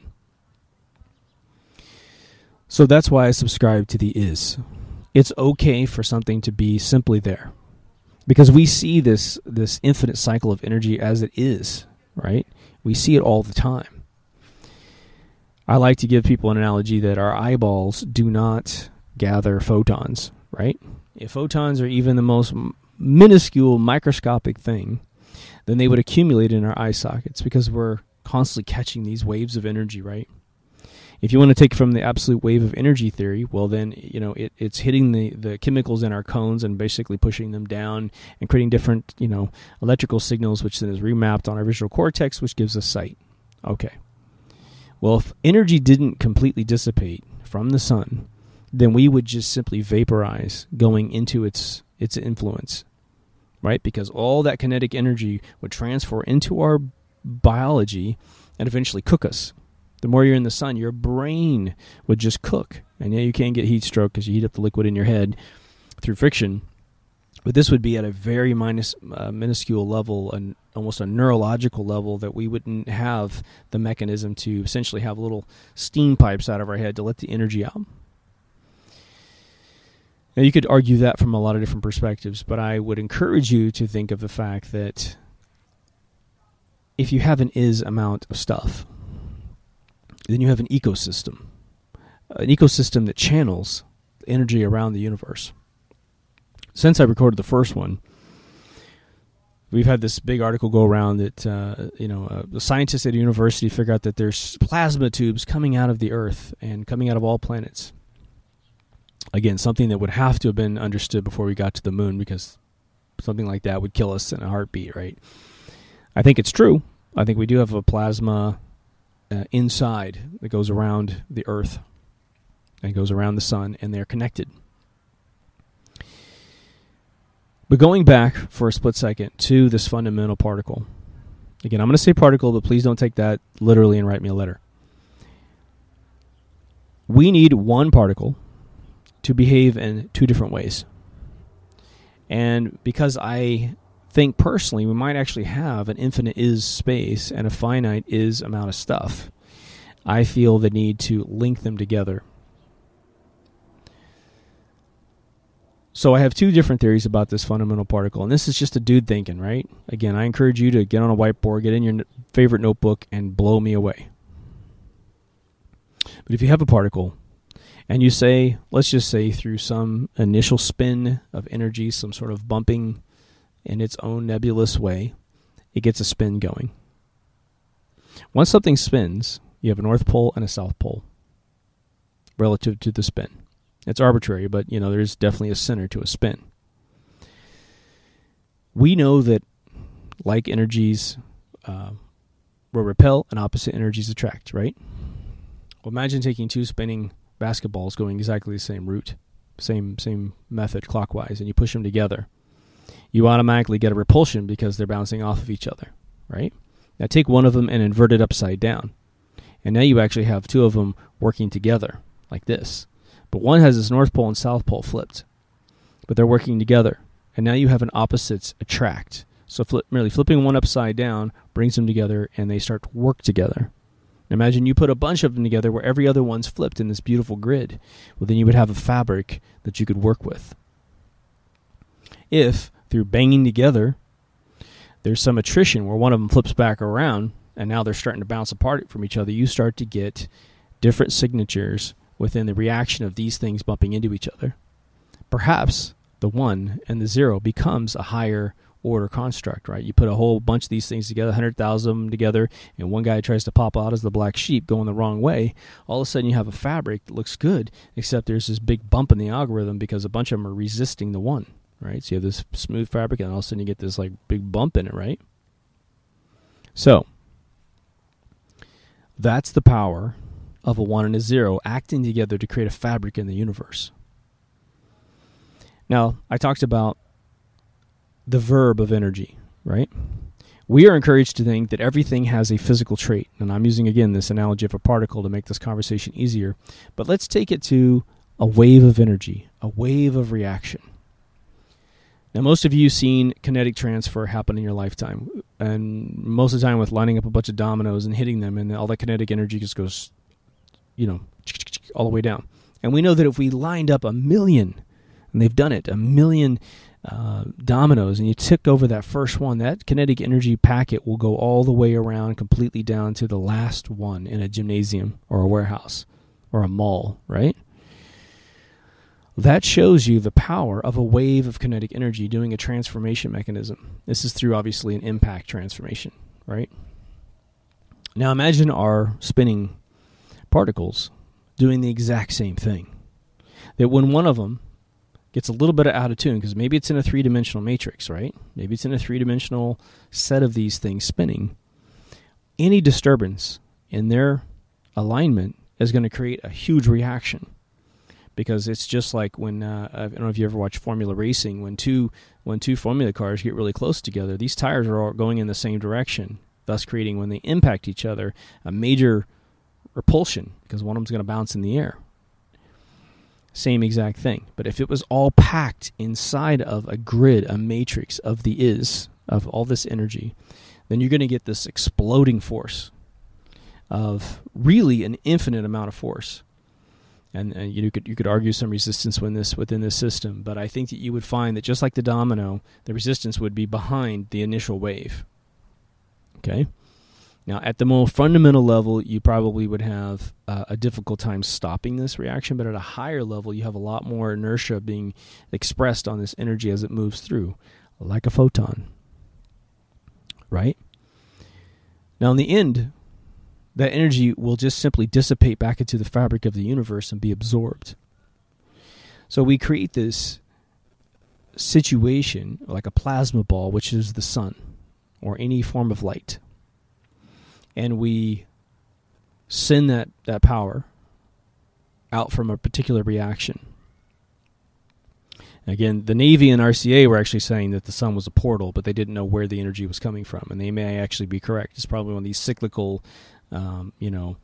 So that's why I subscribe to the is. It's okay for something to be simply there. Because we see this this infinite cycle of energy as it is, right? We see it all the time. I like to give people an analogy that our eyeballs do not gather photons, right? If photons are even the most minuscule microscopic thing, then they would accumulate in our eye sockets because we're constantly catching these waves of energy, right? If you want to take from the absolute wave of energy theory, well then, you know, it, it's hitting the, the chemicals in our cones and basically pushing them down and creating different, you know, electrical signals, which then is remapped on our visual cortex, which gives us sight. Okay. Well, if energy didn't completely dissipate from the sun, then we would just simply vaporize going into its its influence, right? Because all that kinetic energy would transfer into our biology and eventually cook us. The more you're in the sun, your brain would just cook. And yeah, you can get heat stroke because you heat up the liquid in your head through friction. But this would be at a very minus, uh, minuscule level, and almost a neurological level, that we wouldn't have the mechanism to essentially have little steam pipes out of our head to let the energy out. Now, you could argue that from a lot of different perspectives, but I would encourage you to think of the fact that if you have an is amount of stuff, then you have an ecosystem, an ecosystem that channels energy around the universe. Since I recorded the first one, we've had this big article go around that, uh, you know, uh, the scientists at a university figure out that there's plasma tubes coming out of the Earth and coming out of all planets. Again, something that would have to have been understood before we got to the moon, because something like that would kill us in a heartbeat, right? I think it's true. I think we do have a plasma uh, inside that goes around the Earth and goes around the sun, and they're connected. But going back for a split second to this fundamental particle. Again, I'm going to say particle, but please don't take that literally and write me a letter. We need one particle to behave in two different ways. And because I think personally we might actually have an infinite is space and a finite is amount of stuff. I feel the need to link them together. So I have two different theories about this fundamental particle, and this is just a dude thinking, right? Again, I encourage you to get on a whiteboard, get in your n- favorite notebook, and blow me away. But if you have a particle, and you say, let's just say through some initial spin of energy, some sort of bumping in its own nebulous way, it gets a spin going. Once something spins, you have a north pole and a south pole relative to the spin. It's arbitrary, but you know there's definitely a center to a spin. We know that like energies uh, will repel and opposite energies attract, right? Well, imagine taking two spinning basketballs going exactly the same route, same same method clockwise, and you push them together. You automatically get a repulsion because they're bouncing off of each other, right? Now take one of them and invert it upside down. And now you actually have two of them working together like this. But one has its north pole and south pole flipped. But they're working together. And now you have an opposites attract. So flip, merely flipping one upside down brings them together and they start to work together. Imagine you put a bunch of them together where every other one's flipped in this beautiful grid. Well, then you would have a fabric that you could work with. If, through banging together, there's some attrition where one of them flips back around and now they're starting to bounce apart from each other, you start to get different signatures within the reaction of these things bumping into each other. Perhaps the one and the zero becomes a higher order construct, right? You put a whole bunch of these things together, one hundred thousand of them together, and one guy tries to pop out as the black sheep going the wrong way. All of a sudden you have a fabric that looks good, except there's this big bump in the algorithm because a bunch of them are resisting the one, right? So you have this smooth fabric, and all of a sudden you get this like big bump in it, right? So that's the power of a one and a zero acting together to create a fabric in the universe. Now, I talked about the verb of energy, right? We are encouraged to think that everything has a physical trait. And I'm using, again, this analogy of a particle to make this conversation easier. But let's take it to a wave of energy, a wave of reaction. Now, most of you have seen kinetic transfer happen in your lifetime. And most of the time with lining up a bunch of dominoes and hitting them, and all that kinetic energy just goes, you know, all the way down. And we know that if we lined up a million, and they've done it, a million uh, dominoes, and you tick over that first one, that kinetic energy packet will go all the way around completely down to the last one in a gymnasium or a warehouse or a mall, right? That shows you the power of a wave of kinetic energy doing a transformation mechanism. This is through, obviously, an impact transformation, right? Now imagine our spinning particles doing the exact same thing. That when one of them gets a little bit out of tune, because maybe it's in a three-dimensional matrix, right? Maybe it's in a three-dimensional set of these things spinning. Any disturbance in their alignment is going to create a huge reaction, because it's just like when, uh, I don't know if you ever watch Formula Racing, when two when two Formula cars get really close together, these tires are all going in the same direction, thus creating, when they impact each other, a major repulsion, because one of them's going to bounce in the air. Same exact thing. But if it was all packed inside of a grid, a matrix of the is, of all this energy, then you're going to get this exploding force of really an infinite amount of force. And, and you could you could argue some resistance within this within this system, but I think that you would find that just like the domino, the resistance would be behind the initial wave. Okay? Now, at the more fundamental level, you probably would have uh, a difficult time stopping this reaction, but at a higher level, you have a lot more inertia being expressed on this energy as it moves through, like a photon. Right? Now, in the end, that energy will just simply dissipate back into the fabric of the universe and be absorbed. So we create this situation like a plasma ball, which is the sun, or any form of light. And we send that, that power out from a particular reaction. Again, the Navy and R C A were actually saying that the sun was a portal, but they didn't know where the energy was coming from. And they may actually be correct. It's probably one of these cyclical, um, you know,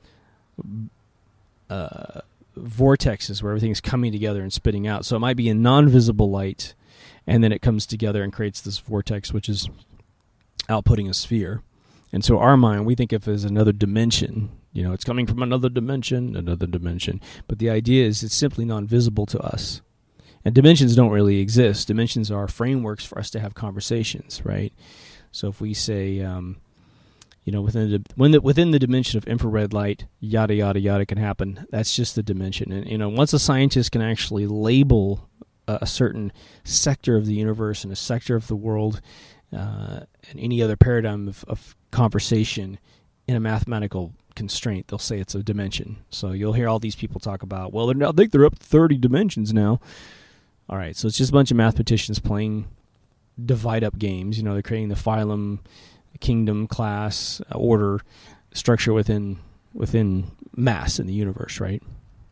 uh, vortexes where everything is coming together and spitting out. So it might be a non-visible light, and then it comes together and creates this vortex, which is outputting a sphere. And so our mind, we think of it as another dimension. You know, it's coming from another dimension, another dimension. But the idea is it's simply non-visible to us. And dimensions don't really exist. Dimensions are frameworks for us to have conversations, right? So if we say, um, you know, within the, when the, within the dimension of infrared light, yada, yada, yada can happen, that's just the dimension. And, you know, once a scientist can actually label a, a certain sector of the universe and a sector of the world uh, and any other paradigm of, of conversation in a mathematical constraint, they'll say it's a dimension. So you'll hear all these people talk about, well, I think they're up to thirty dimensions now. All right, so it's just a bunch of mathematicians playing divide-up games. You know, they're creating the phylum, kingdom, class, uh, order, structure within within mass in the universe, right?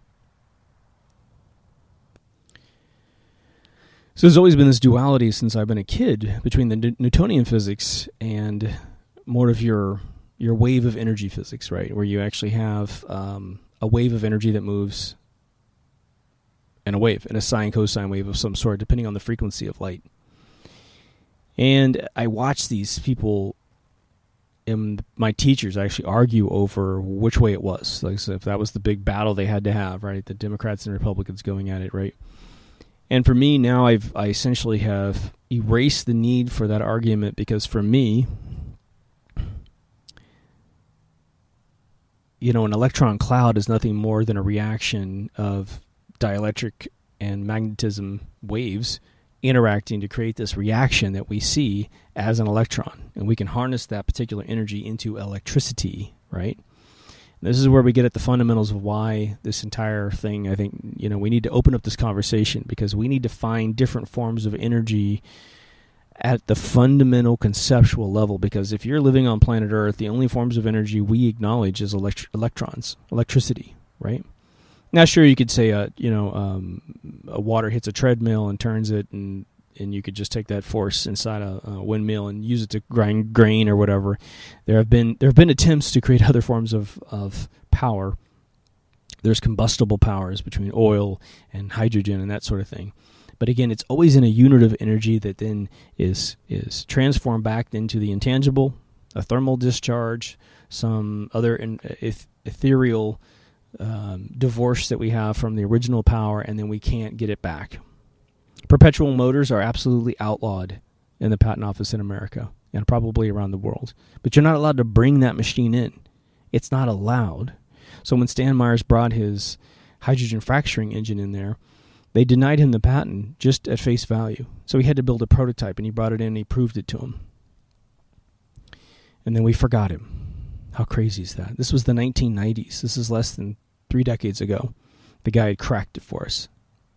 So there's always been this duality since I've been a kid between the Newtonian physics and more of your your wave of energy physics, right? Where you actually have um, a wave of energy that moves and a wave, and a sine cosine wave of some sort, depending on the frequency of light. And I watch these people, and my teachers actually argue over which way it was. Like, so if that was the big battle they had to have, right? The Democrats and Republicans going at it, right? And for me now, I've I essentially have erased the need for that argument, because for me, you know, an electron cloud is nothing more than a reaction of dielectric and magnetism waves interacting to create this reaction that we see as an electron. And we can harness that particular energy into electricity, right? And this is where we get at the fundamentals of why this entire thing, I think, you know, we need to open up this conversation, because we need to find different forms of energy at the fundamental conceptual level. Because if you're living on planet Earth, the only forms of energy we acknowledge is elect- electrons, electricity, right? Now, sure, you could say, uh, you know, um, a water hits a treadmill and turns it, and and you could just take that force inside a, a windmill and use it to grind grain or whatever. There have been there have been attempts to create other forms of, of power. There's combustible powers between oil and hydrogen and that sort of thing. But again, it's always in a unit of energy that then is is transformed back into the intangible, a thermal discharge, some other in, eth- ethereal Um, divorce that we have from the original power, and then we can't get it back. Perpetual motors are absolutely outlawed in the patent office in America and probably around the world. But you're not allowed to bring that machine in. It's not allowed. So when Stan Myers brought his hydrogen fracturing engine in there, they denied him the patent just at face value. So he had to build a prototype, and he brought it in and he proved it to him. And then we forgot him. How crazy is that? This was the nineteen nineties. This is less than three decades ago. The guy had cracked it for us.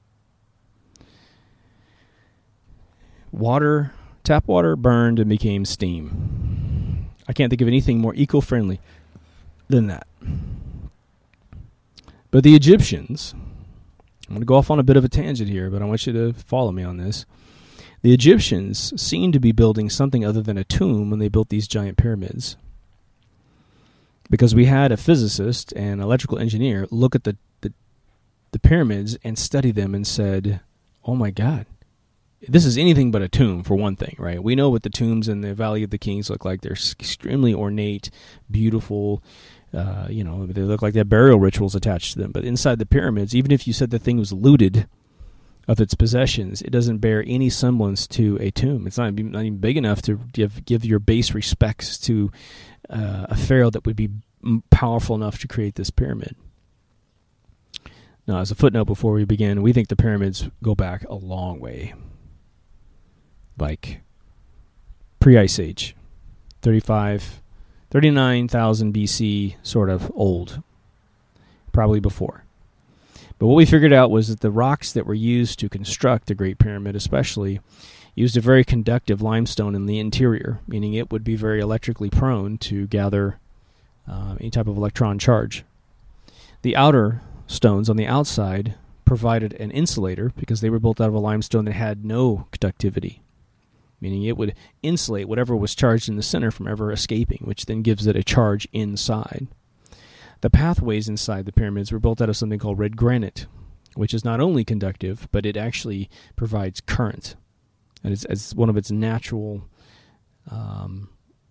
Water, tap water burned and became steam. I can't think of anything more eco-friendly than that. But the Egyptians, I'm going to go off on a bit of a tangent here, but I want you to follow me on this. The Egyptians seemed to be building something other than a tomb when they built these giant pyramids. Because we had a physicist and electrical engineer look at the, the the pyramids and study them and said, oh my God, this is anything but a tomb, for one thing, right? We know what the tombs in the Valley of the Kings look like. They're extremely ornate, beautiful, uh, you know, they look like they have burial rituals attached to them. But inside the pyramids, even if you said the thing was looted of its possessions, it doesn't bear any semblance to a tomb. It's not, not even big enough to give, give your base respects to Uh, a pharaoh that would be powerful enough to create this pyramid. Now, as a footnote before we begin, we think the pyramids go back a long way. Like pre-Ice Age, thirty-five, thirty-nine thousand B C, sort of old. Probably before. But what we figured out was that the rocks that were used to construct the Great Pyramid especially used a very conductive limestone in the interior, meaning it would be very electrically prone to gather uh, any type of electron charge. The outer stones on the outside provided an insulator because they were built out of a limestone that had no conductivity, meaning it would insulate whatever was charged in the center from ever escaping, which then gives it a charge inside. The pathways inside the pyramids were built out of something called red granite, which is not only conductive, but it actually provides current. and it's, it's one of its natural um,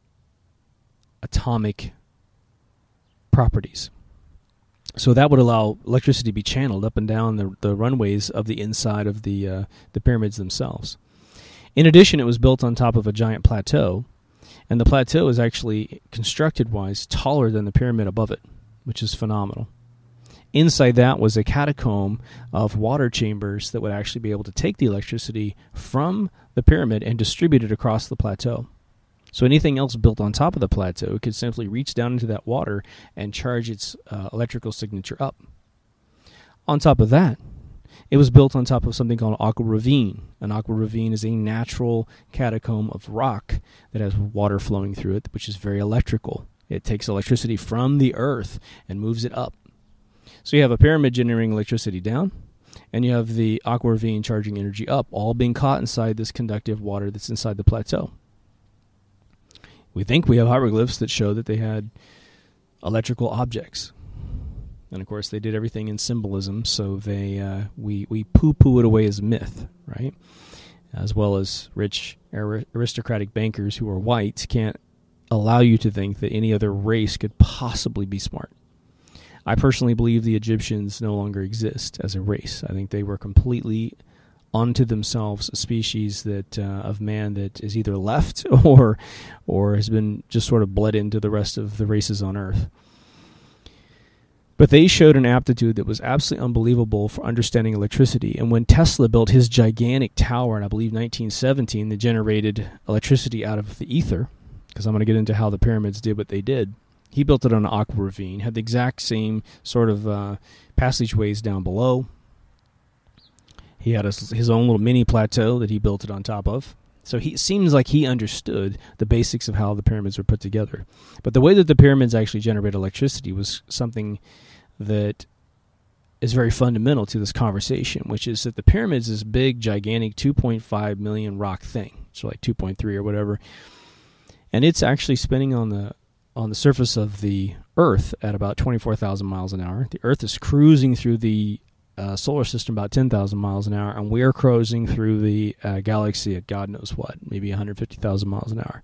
atomic properties. So that would allow electricity to be channeled up and down the, the runways of the inside of the uh, the pyramids themselves. In addition, it was built on top of a giant plateau, and the plateau is actually constructed-wise taller than the pyramid above it, which is phenomenal. Inside that was a catacomb of water chambers that would actually be able to take the electricity from the pyramid and distribute it across the plateau. So anything else built on top of the plateau could simply reach down into that water and charge its uh, electrical signature up. On top of that, it was built on top of something called an aqua ravine. An aqua ravine is a natural catacomb of rock that has water flowing through it, which is very electrical. It takes electricity from the earth and moves it up. So you have a pyramid generating electricity down, and you have the aqua ravine charging energy up, all being caught inside this conductive water that's inside the plateau. We think we have hieroglyphs that show that they had electrical objects. And, of course, they did everything in symbolism, so they uh, we, we poo-poo it away as myth, right? As well as rich aristocratic bankers who are white can't allow you to think that any other race could possibly be smart. I personally believe the Egyptians no longer exist as a race. I think they were completely unto themselves a species that uh, of man that is either left or or has been just sort of bled into the rest of the races on Earth. But they showed an aptitude that was absolutely unbelievable for understanding electricity. And when Tesla built his gigantic tower in, I believe, nineteen seventeen, that generated electricity out of the ether, because I'm going to get into how the pyramids did what they did, he built it on an aqua ravine, had the exact same sort of uh, passageways down below. He had a, his own little mini plateau that he built it on top of. So he, it seems like he understood the basics of how the pyramids were put together. But the way that the pyramids actually generate electricity was something that is very fundamental to this conversation, which is that the pyramids is this big, gigantic two point five million rock thing. So like two point three or whatever. And it's actually spinning on the on the surface of the Earth at about twenty-four thousand miles an hour. The Earth is cruising through the Uh, solar system about ten thousand miles an hour, and we're cruising through the uh, galaxy at God knows what, maybe one hundred fifty thousand miles an hour.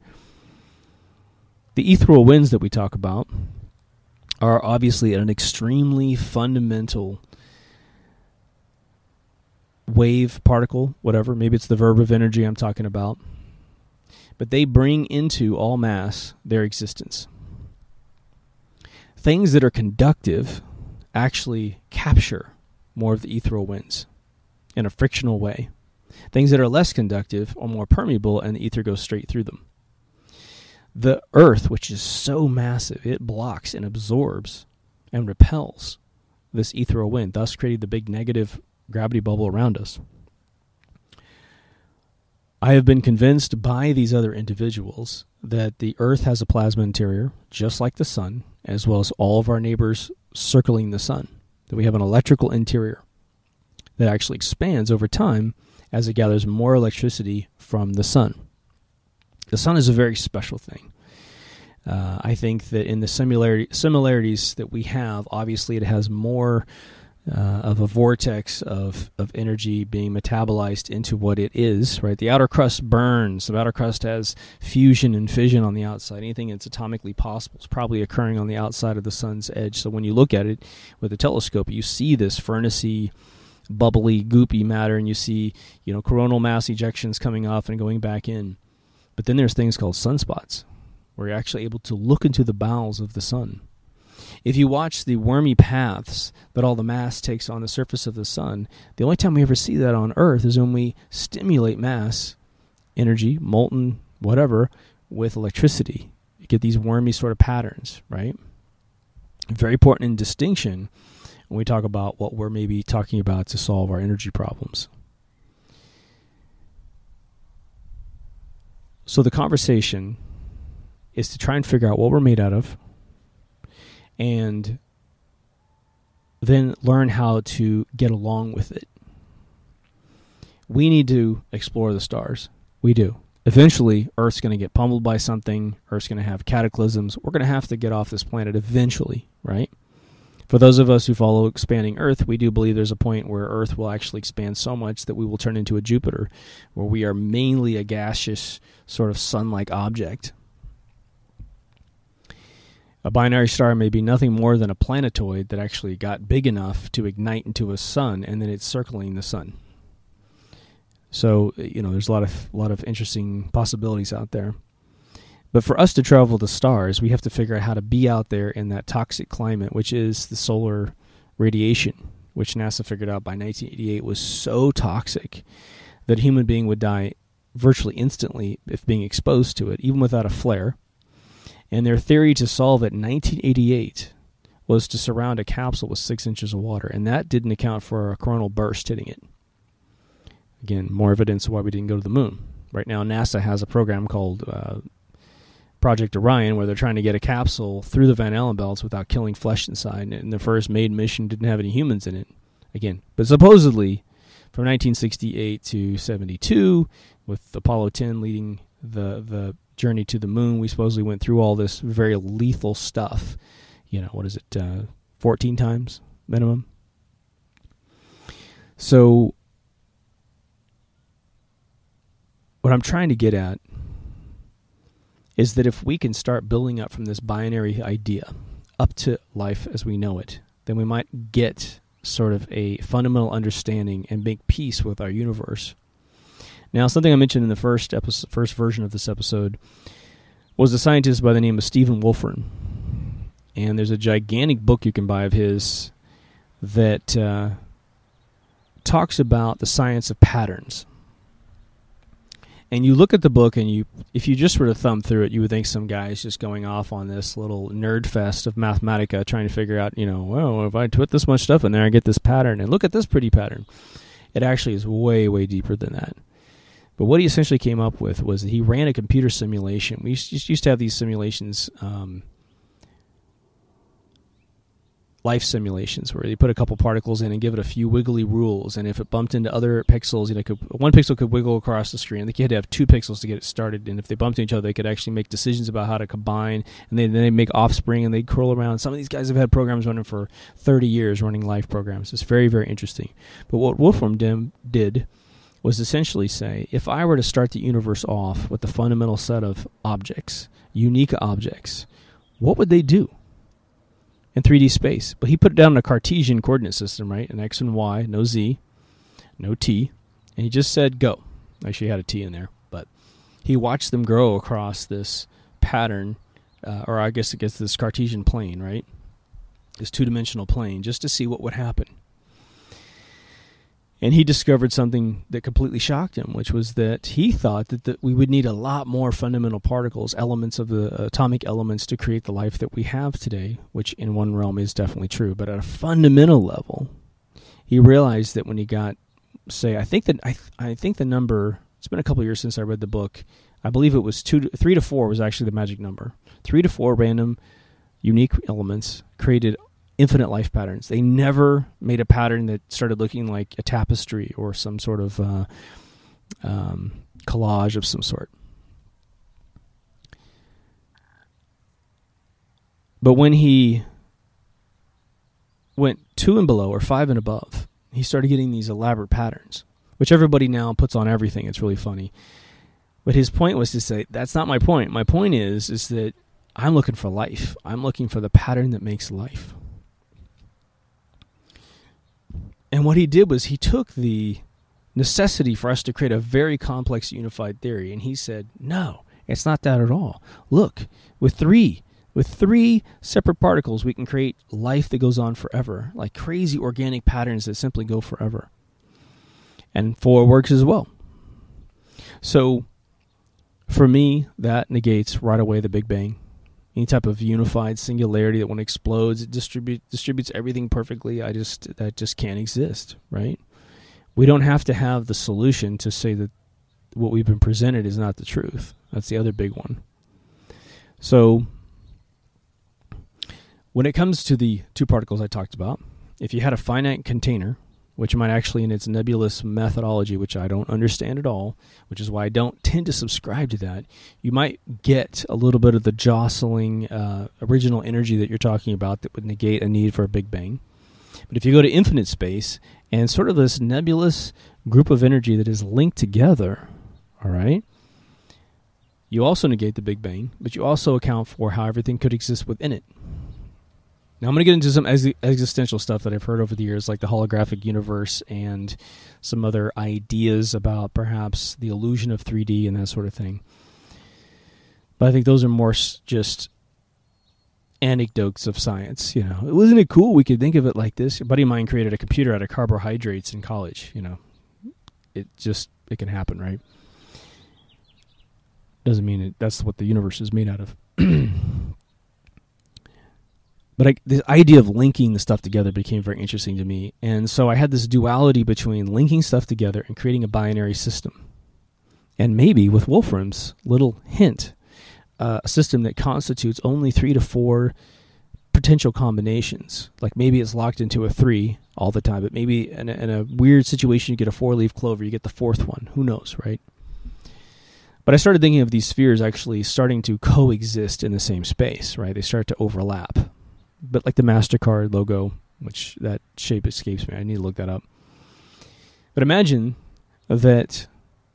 The ethereal winds that we talk about are obviously an extremely fundamental wave, particle, whatever. Maybe it's the verb of energy I'm talking about. But they bring into all mass their existence. Things that are conductive actually capture more of the ethereal winds in a frictional way. Things that are less conductive are more permeable, and the ether goes straight through them. The Earth, which is so massive, it blocks and absorbs and repels this ethereal wind, thus creating the big negative gravity bubble around us. I have been convinced by these other individuals that the Earth has a plasma interior, just like the sun, as well as all of our neighbors circling the sun. That we have an electrical interior that actually expands over time as it gathers more electricity from the sun. The sun is a very special thing. Uh, I think that in the similarity, similarities that we have, obviously it has more uh, of a vortex of, of energy being metabolized into what it is, right? The outer crust burns. The outer crust has fusion and fission on the outside. Anything that's atomically possible is probably occurring on the outside of the sun's edge. So when you look at it with a telescope, you see this furnace-y, bubbly, goopy matter, and you see, you know, coronal mass ejections coming off and going back in. But then there's things called sunspots, where you're actually able to look into the bowels of the sun. If you watch the wormy paths that all the mass takes on the surface of the sun, the only time we ever see that on Earth is when we stimulate mass, energy, molten, whatever, with electricity. You get these wormy sort of patterns, right? Very important in distinction when we talk about what we're maybe talking about to solve our energy problems. So the conversation is to try and figure out what we're made out of, and then learn how to get along with it. We need to explore the stars. We do. Eventually, Earth's going to get pummeled by something. Earth's going to have cataclysms. We're going to have to get off this planet eventually, right? For those of us who follow expanding Earth, we do believe there's a point where Earth will actually expand so much that we will turn into a Jupiter, where we are mainly a gaseous sort of sun-like object. A binary star may be nothing more than a planetoid that actually got big enough to ignite into a sun, and then it's circling the sun. So, you know, there's a lot of a lot of interesting possibilities out there. But for us to travel to stars, we have to figure out how to be out there in that toxic climate, which is the solar radiation, which NASA figured out by nineteen eighty-eight was so toxic that a human being would die virtually instantly if being exposed to it, even without a flare. And their theory to solve it in nineteen eighty-eight was to surround a capsule with six inches of water, and that didn't account for a coronal burst hitting it. Again, more evidence of why we didn't go to the moon. Right now, NASA has a program called uh, Project Orion, where they're trying to get a capsule through the Van Allen belts without killing flesh inside, and the first made mission didn't have any humans in it. Again, but supposedly, from nineteen sixty-eight to seventy-two, with Apollo ten leading the the journey to the moon, we supposedly went through all this very lethal stuff. You know, what is it, uh, fourteen times minimum? So, what I'm trying to get at is that if we can start building up from this binary idea up to life as we know it, then we might get sort of a fundamental understanding and make peace with our universe. Now, something I mentioned in the first episode, first version of this episode was a scientist by the name of Stephen Wolfram. And there's a gigantic book you can buy of his that uh, talks about the science of patterns. And you look at the book, and you, if you just were to thumb through it, you would think some guy is just going off on this little nerd fest of Mathematica, trying to figure out, you know, well, if I put this much stuff in there, I get this pattern, and look at this pretty pattern. It actually is way, way deeper than that. But what he essentially came up with was that he ran a computer simulation. We used, used to have these simulations, um, life simulations, where you put a couple particles in and give it a few wiggly rules, and if it bumped into other pixels, you know, could, one pixel could wiggle across the screen. They had to have two pixels to get it started, and if they bumped into each other, they could actually make decisions about how to combine, and they, then they'd make offspring, and they'd curl around. Some of these guys have had programs running for thirty years, running life programs. It's very, very interesting. But what Wolfram Dim did was essentially say, if I were to start the universe off with the fundamental set of objects, unique objects, what would they do in three D space? But he put it down in a Cartesian coordinate system, right? An X and Y, no Z, no T. And he just said, go. Actually, he had a T in there. But he watched them grow across this pattern, uh, or I guess it gets this Cartesian plane, right? This two-dimensional plane, just to see what would happen. And he discovered something that completely shocked him, which was that he thought that the, we would need a lot more fundamental particles, elements of the atomic elements, to create the life that we have today, which in one realm is definitely true. But at a fundamental level, he realized that when he got, say, I think that I, I think the number, it's been a couple of years since I read the book, I believe it was two, to, three to four was actually the magic number. Three to four random, unique elements created infinite life patterns. They never made a pattern that started looking like a tapestry or some sort of uh, um, collage of some sort. But when he went two and below or five and above, he started getting these elaborate patterns, which everybody now puts on everything. It's really funny. But his point was to say, that's not my point. My point is, is that I'm looking for life. I'm looking for the pattern that makes life. And what he did was he took the necessity for us to create a very complex unified theory, and he said, no, it's not that at all. Look, with three, with three separate particles, we can create life that goes on forever, like crazy organic patterns that simply go forever. And four works as well. So, for me, that negates right away the Big Bang. Any type of unified singularity that when it explodes, it distribute, distributes everything perfectly. I just that just can't exist, right? We don't have to have the solution to say that what we've been presented is not the truth. That's the other big one. So, when it comes to the two particles I talked about, if you had a finite container which might actually, in its nebulous methodology, which I don't understand at all, which is why I don't tend to subscribe to that, you might get a little bit of the jostling uh, original energy that you're talking about that would negate a need for a Big Bang. But if you go to infinite space and sort of this nebulous group of energy that is linked together, all right, you also negate the Big Bang, but you also account for how everything could exist within it. Now I'm going to get into some ex- existential stuff that I've heard over the years, like the holographic universe and some other ideas about perhaps the illusion of three D and that sort of thing. But I think those are more s- just anecdotes of science. You know, wasn't it cool? We could think of it like this. A buddy of mine created a computer out of carbohydrates in college. You know, it just it can happen, right? Doesn't mean it, that's what the universe is made out of. But I, the idea of linking the stuff together became very interesting to me. And so I had this duality between linking stuff together and creating a binary system. And maybe with Wolfram's little hint, uh, a system that constitutes only three to four potential combinations. Like maybe it's locked into a three all the time, but maybe in a, in a weird situation you get a four-leaf clover, you get the fourth one. Who knows, right? But I started thinking of these spheres actually starting to coexist in the same space, right? They start to overlap. But like the MasterCard logo, which that shape escapes me. I need to look that up. But imagine that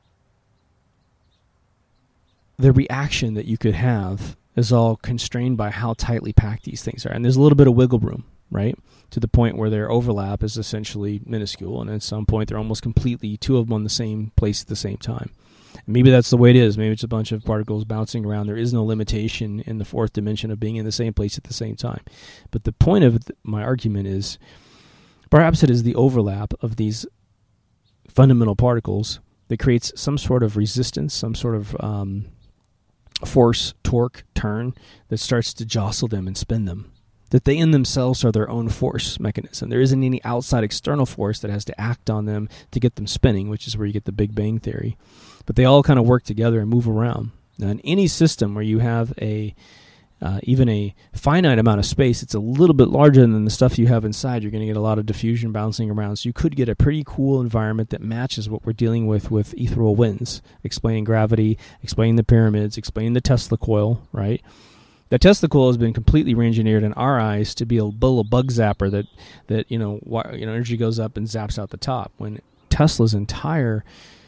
the reaction that you could have is all constrained by how tightly packed these things are. And there's a little bit of wiggle room, right? To the point where their overlap is essentially minuscule. And at some point, they're almost completely two of them on the same place at the same time. Maybe that's the way it is. Maybe it's a bunch of particles bouncing around. There is no limitation in the fourth dimension of being in the same place at the same time. But the point of my argument is perhaps it is the overlap of these fundamental particles that creates some sort of resistance, some sort of um, force, torque, turn that starts to jostle them and spin them. That they in themselves are their own force mechanism. There isn't any outside external force that has to act on them to get them spinning, which is where you get the Big Bang Theory. But they all kind of work together and move around. Now, in any system where you have a uh, even a finite amount of space, it's a little bit larger than the stuff you have inside. You're going to get a lot of diffusion bouncing around. So you could get a pretty cool environment that matches what we're dealing with with ethereal winds, explaining gravity, explaining the pyramids, explaining the Tesla coil, right? The Tesla coil has been completely re-engineered in our eyes to be a little bug zapper that, that you know, wh- you know, energy goes up and zaps out the top. When Tesla's entire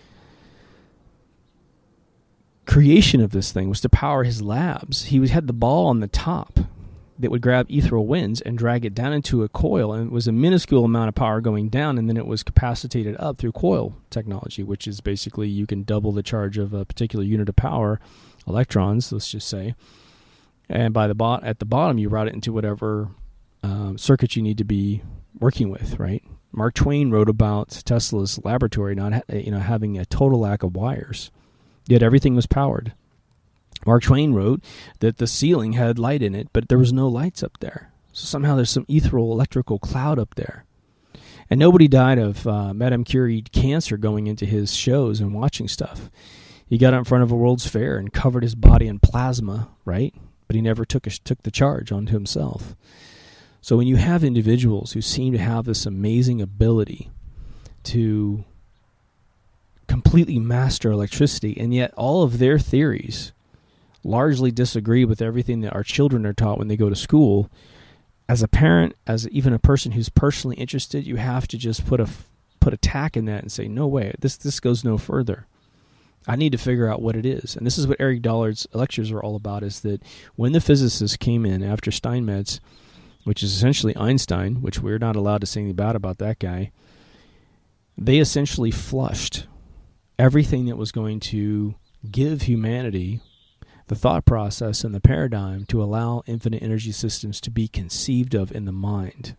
creation of this thing was to power his labs. He had the ball on the top that would grab ethereal winds and drag it down into a coil, and it was a minuscule amount of power going down, and then it was capacitated up through coil technology, which is basically you can double the charge of a particular unit of power, electrons, let's just say, and by the bot at the bottom you route it into whatever um, circuit you need to be working with, right? Mark Twain wrote about Tesla's laboratory not ha- you know having a total lack of wires. Yet everything was powered. Mark Twain wrote that the ceiling had light in it, but there was no lights up there. So somehow there's some ethereal electrical cloud up there. And nobody died of uh, Madame Curie cancer going into his shows and watching stuff. He got out in front of a World's Fair and covered his body in plasma, right? But he never took a, took the charge onto himself. So when you have individuals who seem to have this amazing ability to completely master electricity, and yet all of their theories largely disagree with everything that our children are taught when they go to school, as a parent, as even a person who's personally interested, you have to just put a put a tack in that and say, no way, this this goes no further. I need to figure out what it is. And this is what Eric Dollard's lectures are all about, is that when the physicists came in after Steinmetz, which is essentially Einstein, which we're not allowed to say anything bad about that guy, they essentially flushed everything that was going to give humanity the thought process and the paradigm to allow infinite energy systems to be conceived of in the mind.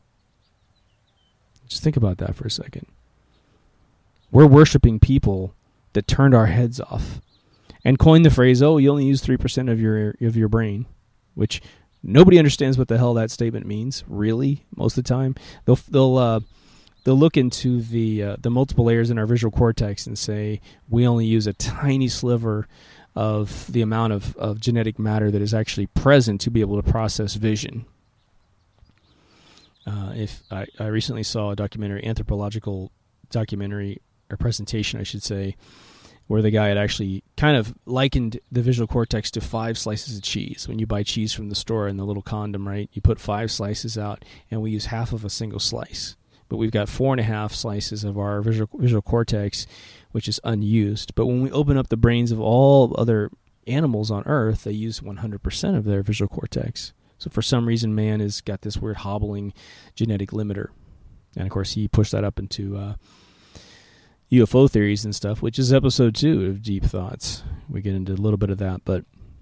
Just think about that for a second. We're worshiping people that turned our heads off and coined the phrase, oh, you only use three percent of your of your brain, which nobody understands what the hell that statement means, really, most of the time. They'll they'll uh, they'll look into the uh, the multiple layers in our visual cortex and say we only use a tiny sliver of the amount of, of genetic matter that is actually present to be able to process vision. Uh, if I, I recently saw a documentary, anthropological documentary, or presentation, I should say, where the guy had actually kind of likened the visual cortex to five slices of cheese. When you buy cheese from the store in the little condom, right, you put five slices out, and we use half of a single slice. But we've got four and a half slices of our visual, visual cortex, which is unused. But when we open up the brains of all other animals on Earth, they use one hundred percent of their visual cortex. So for some reason, man has got this weird hobbling genetic limiter. And of course, he pushed that up into uh, U F O theories and stuff, which is episode two of Deep Thoughts. We get into a little bit of that, but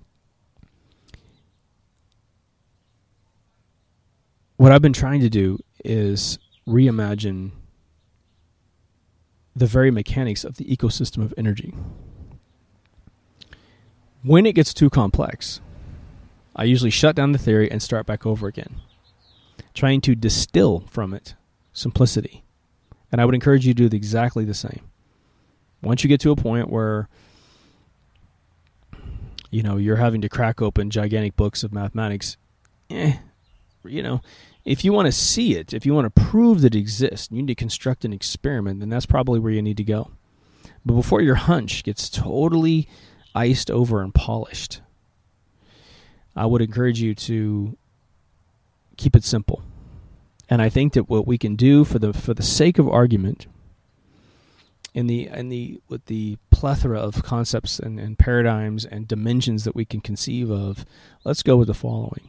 what I've been trying to do is reimagine the very mechanics of the ecosystem of energy. When it gets too complex, I usually shut down the theory and start back over again, trying to distill from it simplicity. And I would encourage you to do exactly the same. Once you get to a point where, you know, you're having to crack open gigantic books of mathematics, eh, you know, if you want to see it, if you want to prove that it exists, you need to construct an experiment, then that's probably where you need to go. But before your hunch gets totally iced over and polished, I would encourage you to keep it simple. And I think that what we can do for the for the sake of argument, in the in the with the plethora of concepts and, and paradigms and dimensions that we can conceive of, let's go with the following.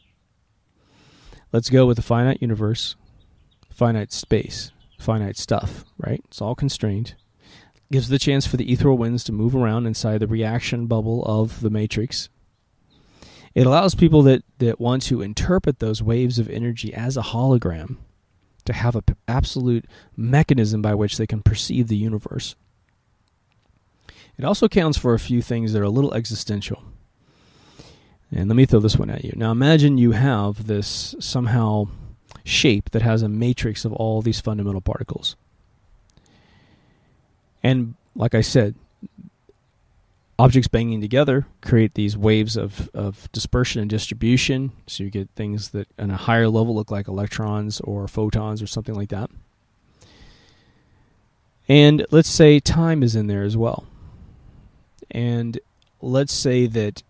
Let's go with the finite universe, finite space, finite stuff, right? It's all constrained. Gives the chance for the ethereal winds to move around inside the reaction bubble of the matrix. It allows people that, that want to interpret those waves of energy as a hologram to have an p- absolute mechanism by which they can perceive the universe. It also accounts for a few things that are a little existential. And let me throw this one at you. Now imagine you have this somehow shape that has a matrix of all these fundamental particles. And like I said, objects banging together create these waves of, of dispersion and distribution. So you get things that on a higher level look like electrons or photons or something like that. And let's say time is in there as well. And let's say that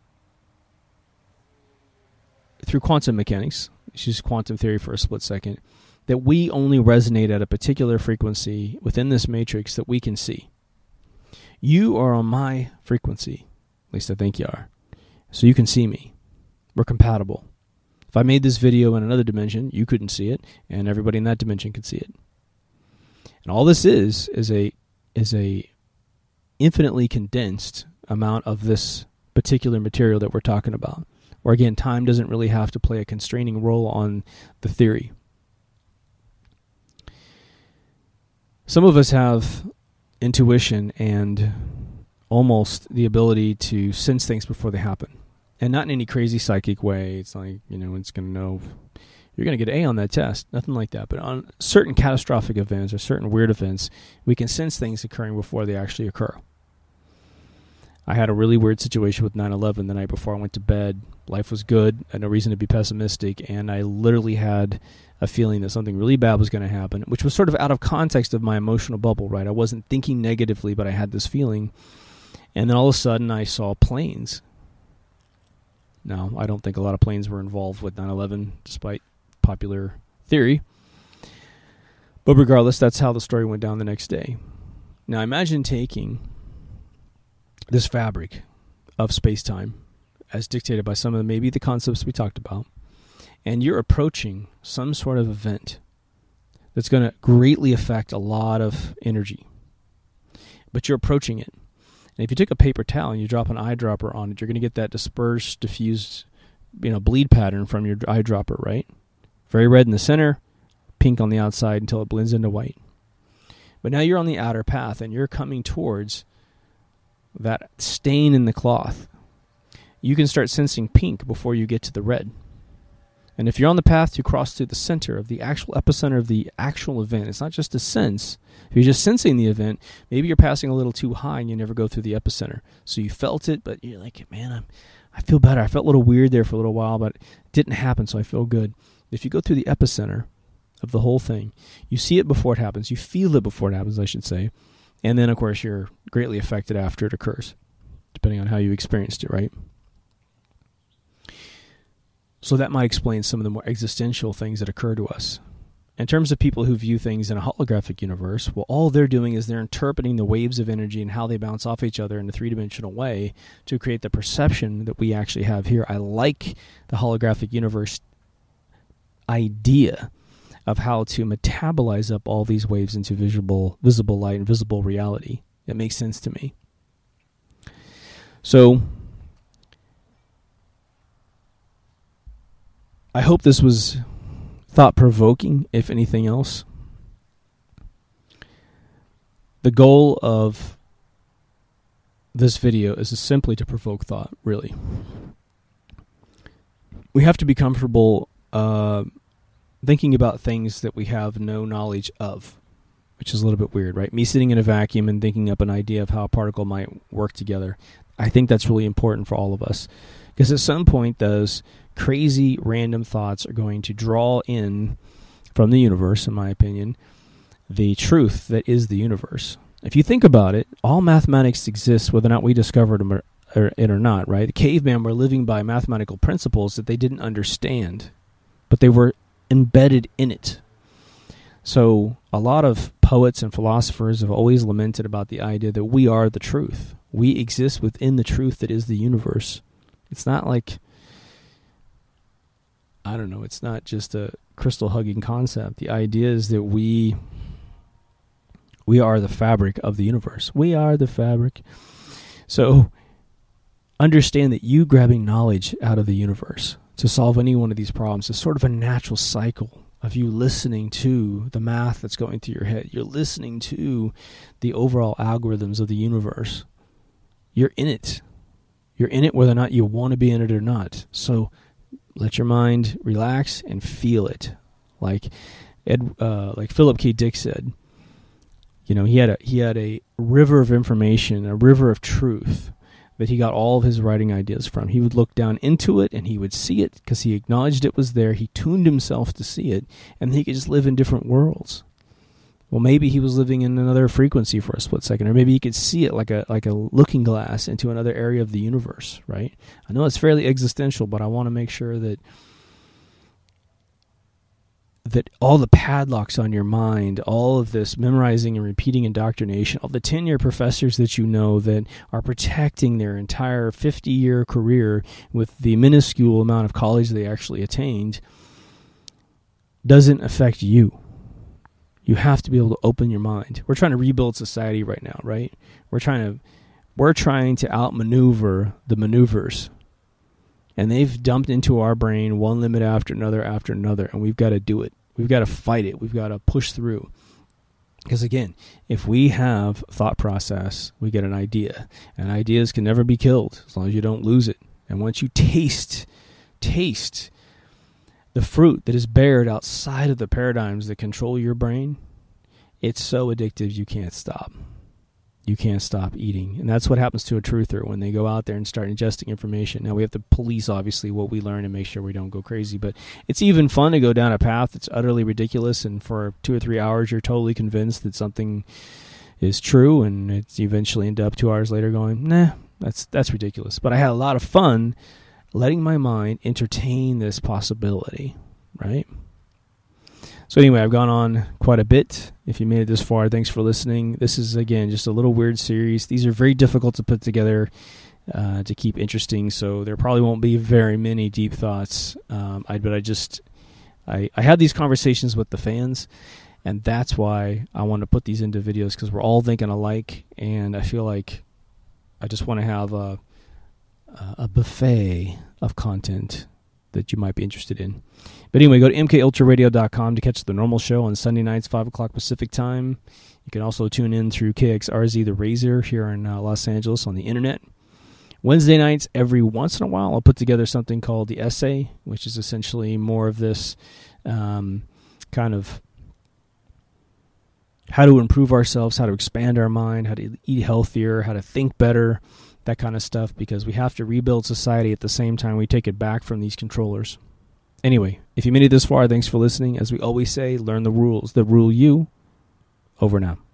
through quantum mechanics, let's use quantum theory for a split second, that we only resonate at a particular frequency within this matrix that we can see. You are on my frequency, at least I think you are, so you can see me. We're compatible. If I made this video in another dimension, you couldn't see it, and everybody in that dimension could see it. And all this is is a is a infinitely condensed amount of this particular material that we're talking about. Or again, time doesn't really have to play a constraining role on the theory. Some of us have intuition and almost the ability to sense things before they happen. And not in any crazy psychic way. It's like, you know, it's going to know, you're going to get an A on that test. Nothing like that. But on certain catastrophic events or certain weird events, we can sense things occurring before they actually occur. I had a really weird situation with nine eleven the night before I went to bed. Life was good. I had no reason to be pessimistic. And I literally had a feeling that something really bad was going to happen, which was sort of out of context of my emotional bubble, right? I wasn't thinking negatively, but I had this feeling. And then all of a sudden I saw planes. Now, I don't think a lot of planes were involved with nine eleven, despite popular theory. But regardless, that's how the story went down the next day. Now, imagine taking this fabric of space-time, as dictated by some of the, maybe the concepts we talked about, and you're approaching some sort of event that's going to greatly affect a lot of energy. But you're approaching it. And if you took a paper towel and you drop an eyedropper on it, you're going to get that dispersed, diffused, you know, bleed pattern from your eyedropper, right? Very red in the center, pink on the outside until it blends into white. But now you're on the outer path and you're coming towards that stain in the cloth. You can start sensing pink before you get to the red. And if you're on the path to cross to the center of the actual epicenter of the actual event, it's not just a sense. If you're just sensing the event, maybe you're passing a little too high and you never go through the epicenter. So you felt it, but you're like, man, I'm, I feel better. I felt a little weird there for a little while, but it didn't happen, so I feel good. If you go through the epicenter of the whole thing, you see it before it happens, you feel it before it happens, I should say, and then, of course, you're greatly affected after it occurs, depending on how you experienced it, right? So that might explain some of the more existential things that occur to us. In terms of people who view things in a holographic universe, well, all they're doing is they're interpreting the waves of energy and how they bounce off each other in a three-dimensional way to create the perception that we actually have here. I like the holographic universe idea of how to metabolize up all these waves into visible, visible light and visible reality. It makes sense to me. So, I hope this was thought-provoking, if anything else. The goal of this video is simply to provoke thought, really. We have to be comfortable uh, thinking about things that we have no knowledge of, which is a little bit weird, right? Me sitting in a vacuum and thinking up an idea of how a particle might work together. I think that's really important for all of us. Because at some point, those crazy random thoughts are going to draw in from the universe, in my opinion, the truth that is the universe. If you think about it, all mathematics exists whether or not we discovered them or, or, it or not, right? The cavemen were living by mathematical principles that they didn't understand, but they were embedded in it. So a lot of poets and philosophers have always lamented about the idea that we are the truth. We exist within the truth that is the universe. It's not like, I don't know, it's not just a crystal-hugging concept. The idea is that we we are the fabric of the universe. We are the fabric. So understand that you grabbing knowledge out of the universe to solve any one of these problems is sort of a natural cycle of you listening to the math that's going through your head. You're listening to the overall algorithms of the universe. You're in it. You're in it whether or not you want to be in it or not. So let your mind relax and feel it. Like Ed, uh, like Philip K. Dick said, you know, he had a he had a river of information, a river of truth that he got all of his writing ideas from. He would look down into it and he would see it because he acknowledged it was there. He tuned himself to see it, and he could just live in different worlds. Well, maybe he was living in another frequency for a split second, or maybe he could see it like a like a looking glass into another area of the universe, right? I know it's fairly existential, but I want to make sure that that all the padlocks on your mind, all of this memorizing and repeating indoctrination, all the ten-year professors that you know that are protecting their entire fifty-year career with the minuscule amount of college they actually attained, doesn't affect you. You have to be able to open your mind. We're trying to rebuild society right now, right? We're trying to we're trying to outmaneuver the maneuvers. And they've dumped into our brain one limit after another after another, and we've got to do it. We've got to fight it. We've got to push through. Because again, if we have thought process, we get an idea. And ideas can never be killed as long as you don't lose it. And once you taste, taste the fruit that is bared outside of the paradigms that control your brain, it's so addictive you can't stop. You can't stop eating. And that's what happens to a truther when they go out there and start ingesting information. Now, we have to police, obviously, what we learn and make sure we don't go crazy. But it's even fun to go down a path that's utterly ridiculous, and for two or three hours you're totally convinced that something is true, and it's eventually end up two hours later going, nah, that's that's ridiculous. But I had a lot of fun letting my mind entertain this possibility, right? So anyway, I've gone on quite a bit. If you made it this far, thanks for listening. This is, again, just a little weird series. These are very difficult to put together uh, to keep interesting, so there probably won't be very many deep thoughts. Um, I, but I just, I, I had these conversations with the fans, and that's why I want to put these into videos, because we're all thinking alike, and I feel like I just want to have a, a buffet of content that you might be interested in. But anyway, go to m k ultra radio dot com to catch the normal show on Sunday nights, five o'clock Pacific time. You can also tune in through K X R Z The Razor here in uh, Los Angeles on the internet. Wednesday nights, every once in a while, I'll put together something called The Essay, which is essentially more of this um, kind of how to improve ourselves, how to expand our mind, how to eat healthier, how to think better, that kind of stuff, because we have to rebuild society at the same time we take it back from these controllers. Anyway, if you made it this far, thanks for listening. As we always say, learn the rules that rule you. Over now.